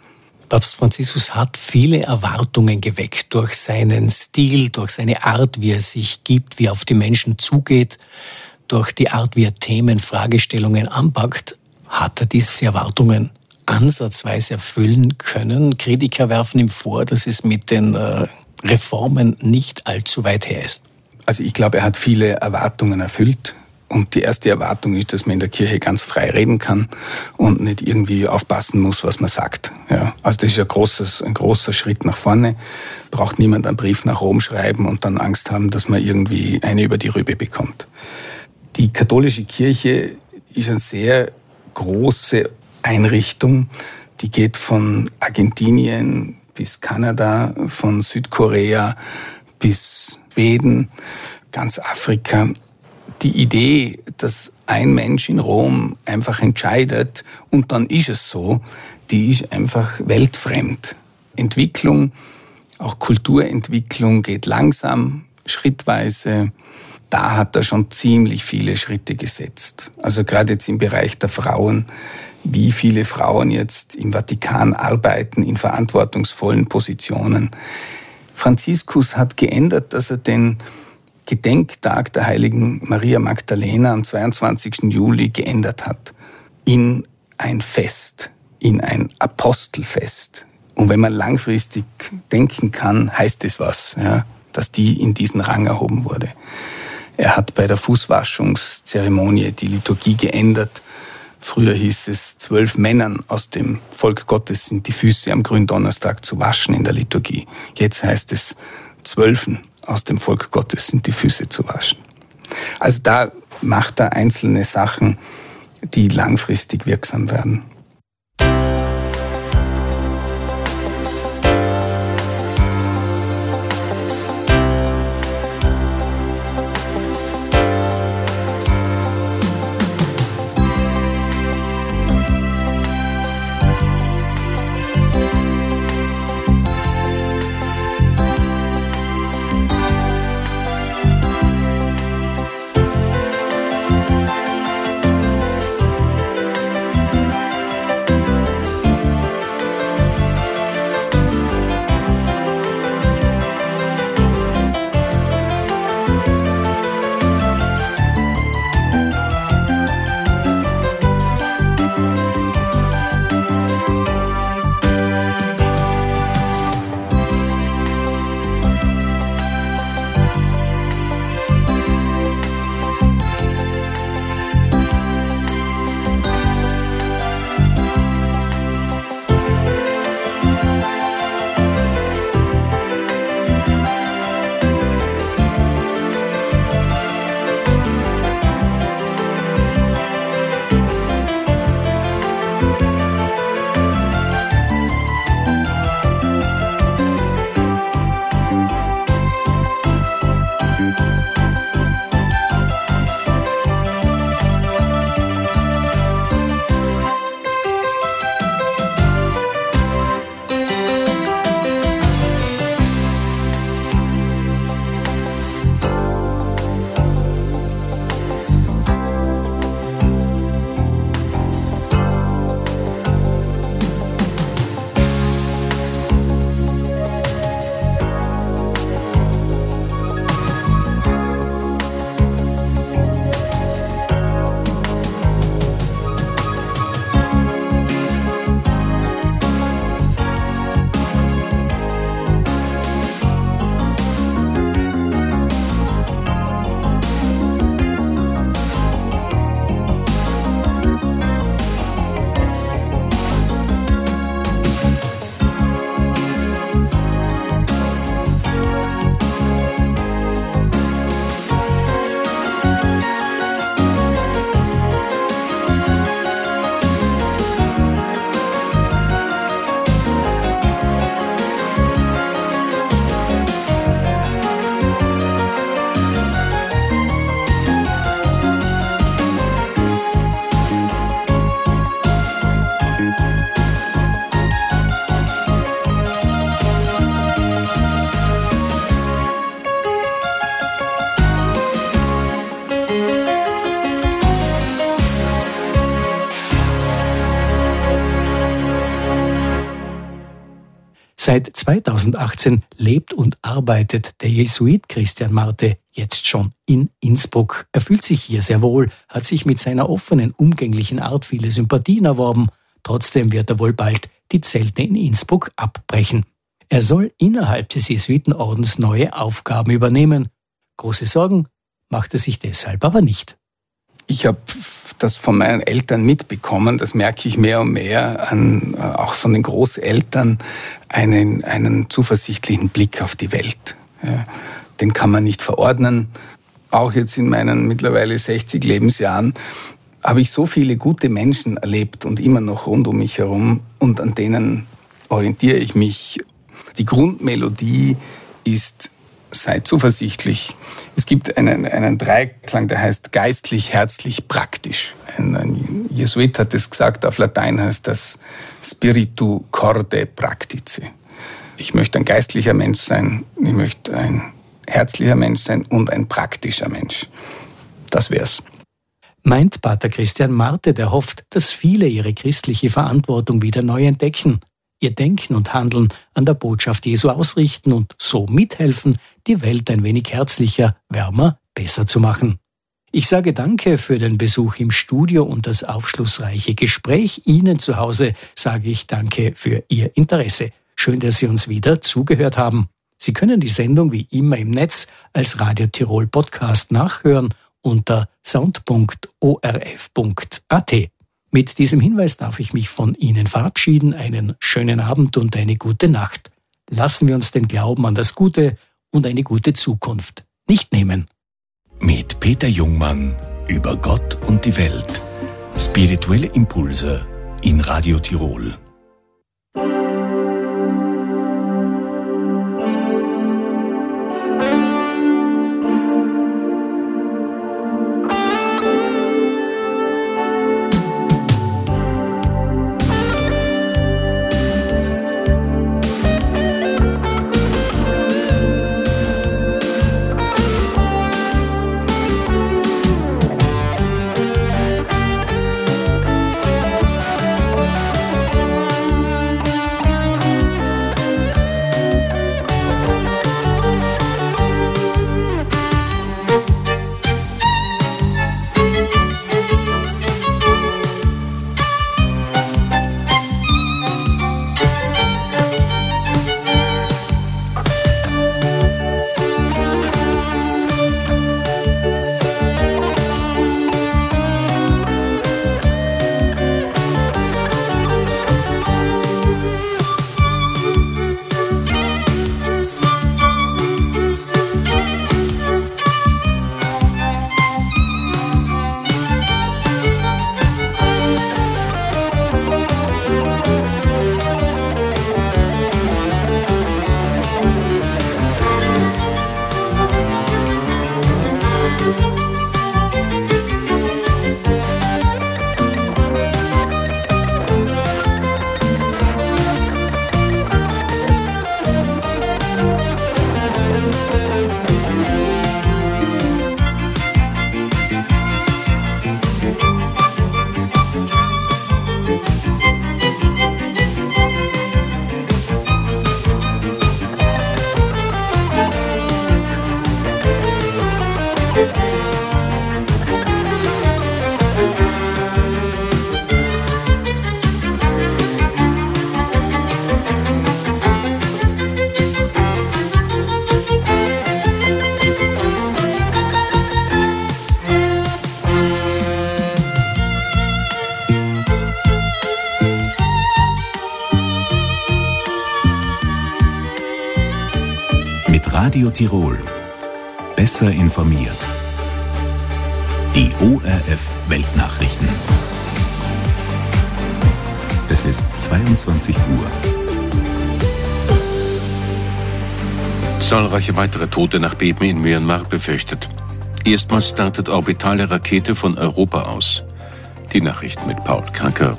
Papst Franziskus hat viele Erwartungen geweckt durch seinen Stil, durch seine Art, wie er sich gibt, wie er auf die Menschen zugeht, durch die Art, wie er Themen, Fragestellungen anpackt. Hat er diese Erwartungen ansatzweise erfüllen können? Kritiker werfen ihm vor, dass es mit den äh, Reformen nicht allzu weit her ist.
Also ich glaube, er hat viele Erwartungen erfüllt. Und die erste Erwartung ist, dass man in der Kirche ganz frei reden kann und nicht irgendwie aufpassen muss, was man sagt. Ja, also das ist ein, großes, ein großer Schritt nach vorne. Braucht niemand einen Brief nach Rom schreiben und dann Angst haben, dass man irgendwie eine über die Rübe bekommt. Die katholische Kirche ist eine sehr große Einrichtung. Die geht von Argentinien bis Kanada, von Südkorea bis Schweden, ganz Afrika. Die Idee, dass ein Mensch in Rom einfach entscheidet und dann ist es so, die ist einfach weltfremd. Entwicklung, auch Kulturentwicklung geht langsam, schrittweise. Da hat er schon ziemlich viele Schritte gesetzt. Also gerade jetzt im Bereich der Frauen, wie viele Frauen jetzt im Vatikan arbeiten, in verantwortungsvollen Positionen. Franziskus hat geändert, dass er den Gedenktag der heiligen Maria Magdalena am zweiundzwanzigsten Juli geändert hat in ein Fest, in ein Apostelfest. Und wenn man langfristig denken kann, heißt es was, ja, dass die in diesen Rang erhoben wurde. Er hat bei der Fußwaschungszeremonie die Liturgie geändert. Früher hieß es, zwölf Männern aus dem Volk Gottes sind die Füße am Gründonnerstag zu waschen in der Liturgie. Jetzt heißt es, zwölfen aus dem Volk Gottes sind die Füße zu waschen. Also da macht er einzelne Sachen, die langfristig wirksam werden.
Seit zweitausendachtzehn lebt und arbeitet der Jesuit Christian Marti jetzt schon in Innsbruck. Er fühlt sich hier sehr wohl, hat sich mit seiner offenen, umgänglichen Art viele Sympathien erworben. Trotzdem wird er wohl bald die Zelte in Innsbruck abbrechen. Er soll innerhalb des Jesuitenordens neue Aufgaben übernehmen. Große Sorgen macht er sich deshalb aber nicht.
Ich habe das von meinen Eltern mitbekommen, das merke ich mehr und mehr, an, auch von den Großeltern, einen, einen zuversichtlichen Blick auf die Welt. Ja, den kann man nicht verordnen. Auch jetzt in meinen mittlerweile sechzig Lebensjahren habe ich so viele gute Menschen erlebt und immer noch rund um mich herum und an denen orientiere ich mich. Die Grundmelodie ist: sei zuversichtlich. Es gibt einen, einen Dreiklang, der heißt geistlich, herzlich, praktisch. Ein, ein Jesuit hat es gesagt, auf Latein heißt das Spiritu Corde Practice. Ich möchte ein geistlicher Mensch sein, ich möchte ein herzlicher Mensch sein und ein praktischer Mensch. Das wär's.
Meint Pater Christian Marti, der hofft, dass viele ihre christliche Verantwortung wieder neu entdecken, ihr Denken und Handeln an der Botschaft Jesu ausrichten und so mithelfen, die Welt ein wenig herzlicher, wärmer, besser zu machen. Ich sage Danke für den Besuch im Studio und das aufschlussreiche Gespräch. Ihnen zu Hause sage ich Danke für Ihr Interesse. Schön, dass Sie uns wieder zugehört haben. Sie können die Sendung wie immer im Netz als Radio Tirol Podcast nachhören unter sound punkt o r f punkt a t. Mit diesem Hinweis darf ich mich von Ihnen verabschieden. Einen schönen Abend und eine gute Nacht. Lassen wir uns den Glauben an das Gute und eine gute Zukunft nicht nehmen.
Mit Peter Jungmann über Gott und die Welt. Spirituelle Impulse in Radio Tirol. Radio Tirol. Besser informiert. Die O R F Weltnachrichten. Es ist zweiundzwanzig Uhr.
Zahlreiche weitere Tote nach Beben in Myanmar befürchtet. Erstmals startet orbitale Rakete von Europa aus. Die Nachrichten mit Paul Kranker.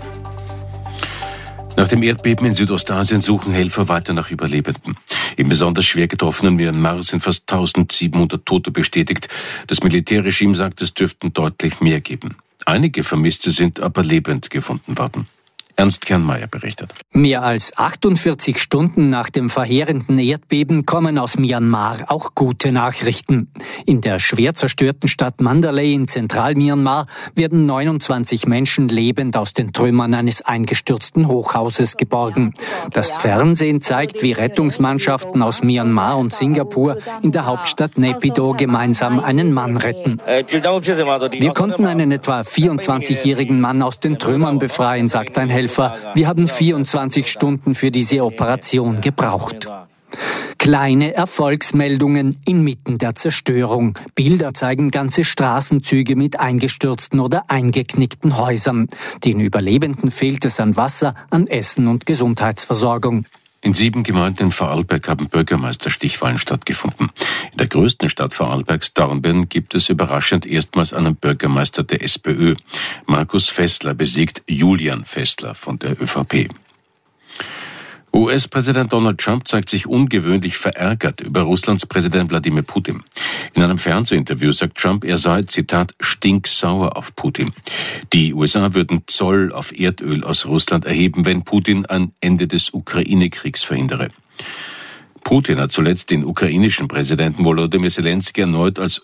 Nach dem Erdbeben in Südostasien suchen Helfer weiter nach Überlebenden. Im besonders schwer getroffenen Myanmar sind fast eintausendsiebenhundert Tote bestätigt. Das Militärregime sagt, es dürften deutlich mehr geben. Einige Vermisste sind aber lebend gefunden worden. Ernst Kernmeier berichtet.
Mehr als achtundvierzig Stunden nach dem verheerenden Erdbeben kommen aus Myanmar auch gute Nachrichten. In der schwer zerstörten Stadt Mandalay in Zentral-Myanmar werden neunundzwanzig Menschen lebend aus den Trümmern eines eingestürzten Hochhauses geborgen. Das Fernsehen zeigt, wie Rettungsmannschaften aus Myanmar und Singapur in der Hauptstadt Naypyidaw gemeinsam einen Mann retten. Wir konnten einen etwa vierundzwanzigjährigen Mann aus den Trümmern befreien, sagt ein Helfer. Wir haben vierundzwanzig Stunden für diese Operation gebraucht. Kleine Erfolgsmeldungen inmitten der Zerstörung. Bilder zeigen ganze Straßenzüge mit eingestürzten oder eingeknickten Häusern. Den Überlebenden fehlt es an Wasser, an Essen und Gesundheitsversorgung.
In sieben Gemeinden in Vorarlberg haben Bürgermeisterstichwahlen stattgefunden. In der größten Stadt Vorarlbergs, Dornbirn, gibt es überraschend erstmals einen Bürgermeister der SPÖ. Markus Fessler besiegt Julian Fessler von der ÖVP. U S-Präsident Donald Trump zeigt sich ungewöhnlich verärgert über Russlands Präsident Wladimir Putin. In einem Fernsehinterview sagt Trump, er sei, Zitat, stinksauer auf Putin. Die U S A würden Zoll auf Erdöl aus Russland erheben, wenn Putin ein Ende des Ukraine-Kriegs verhindere. Putin hat zuletzt den ukrainischen Präsidenten Volodymyr Zelensky erneut als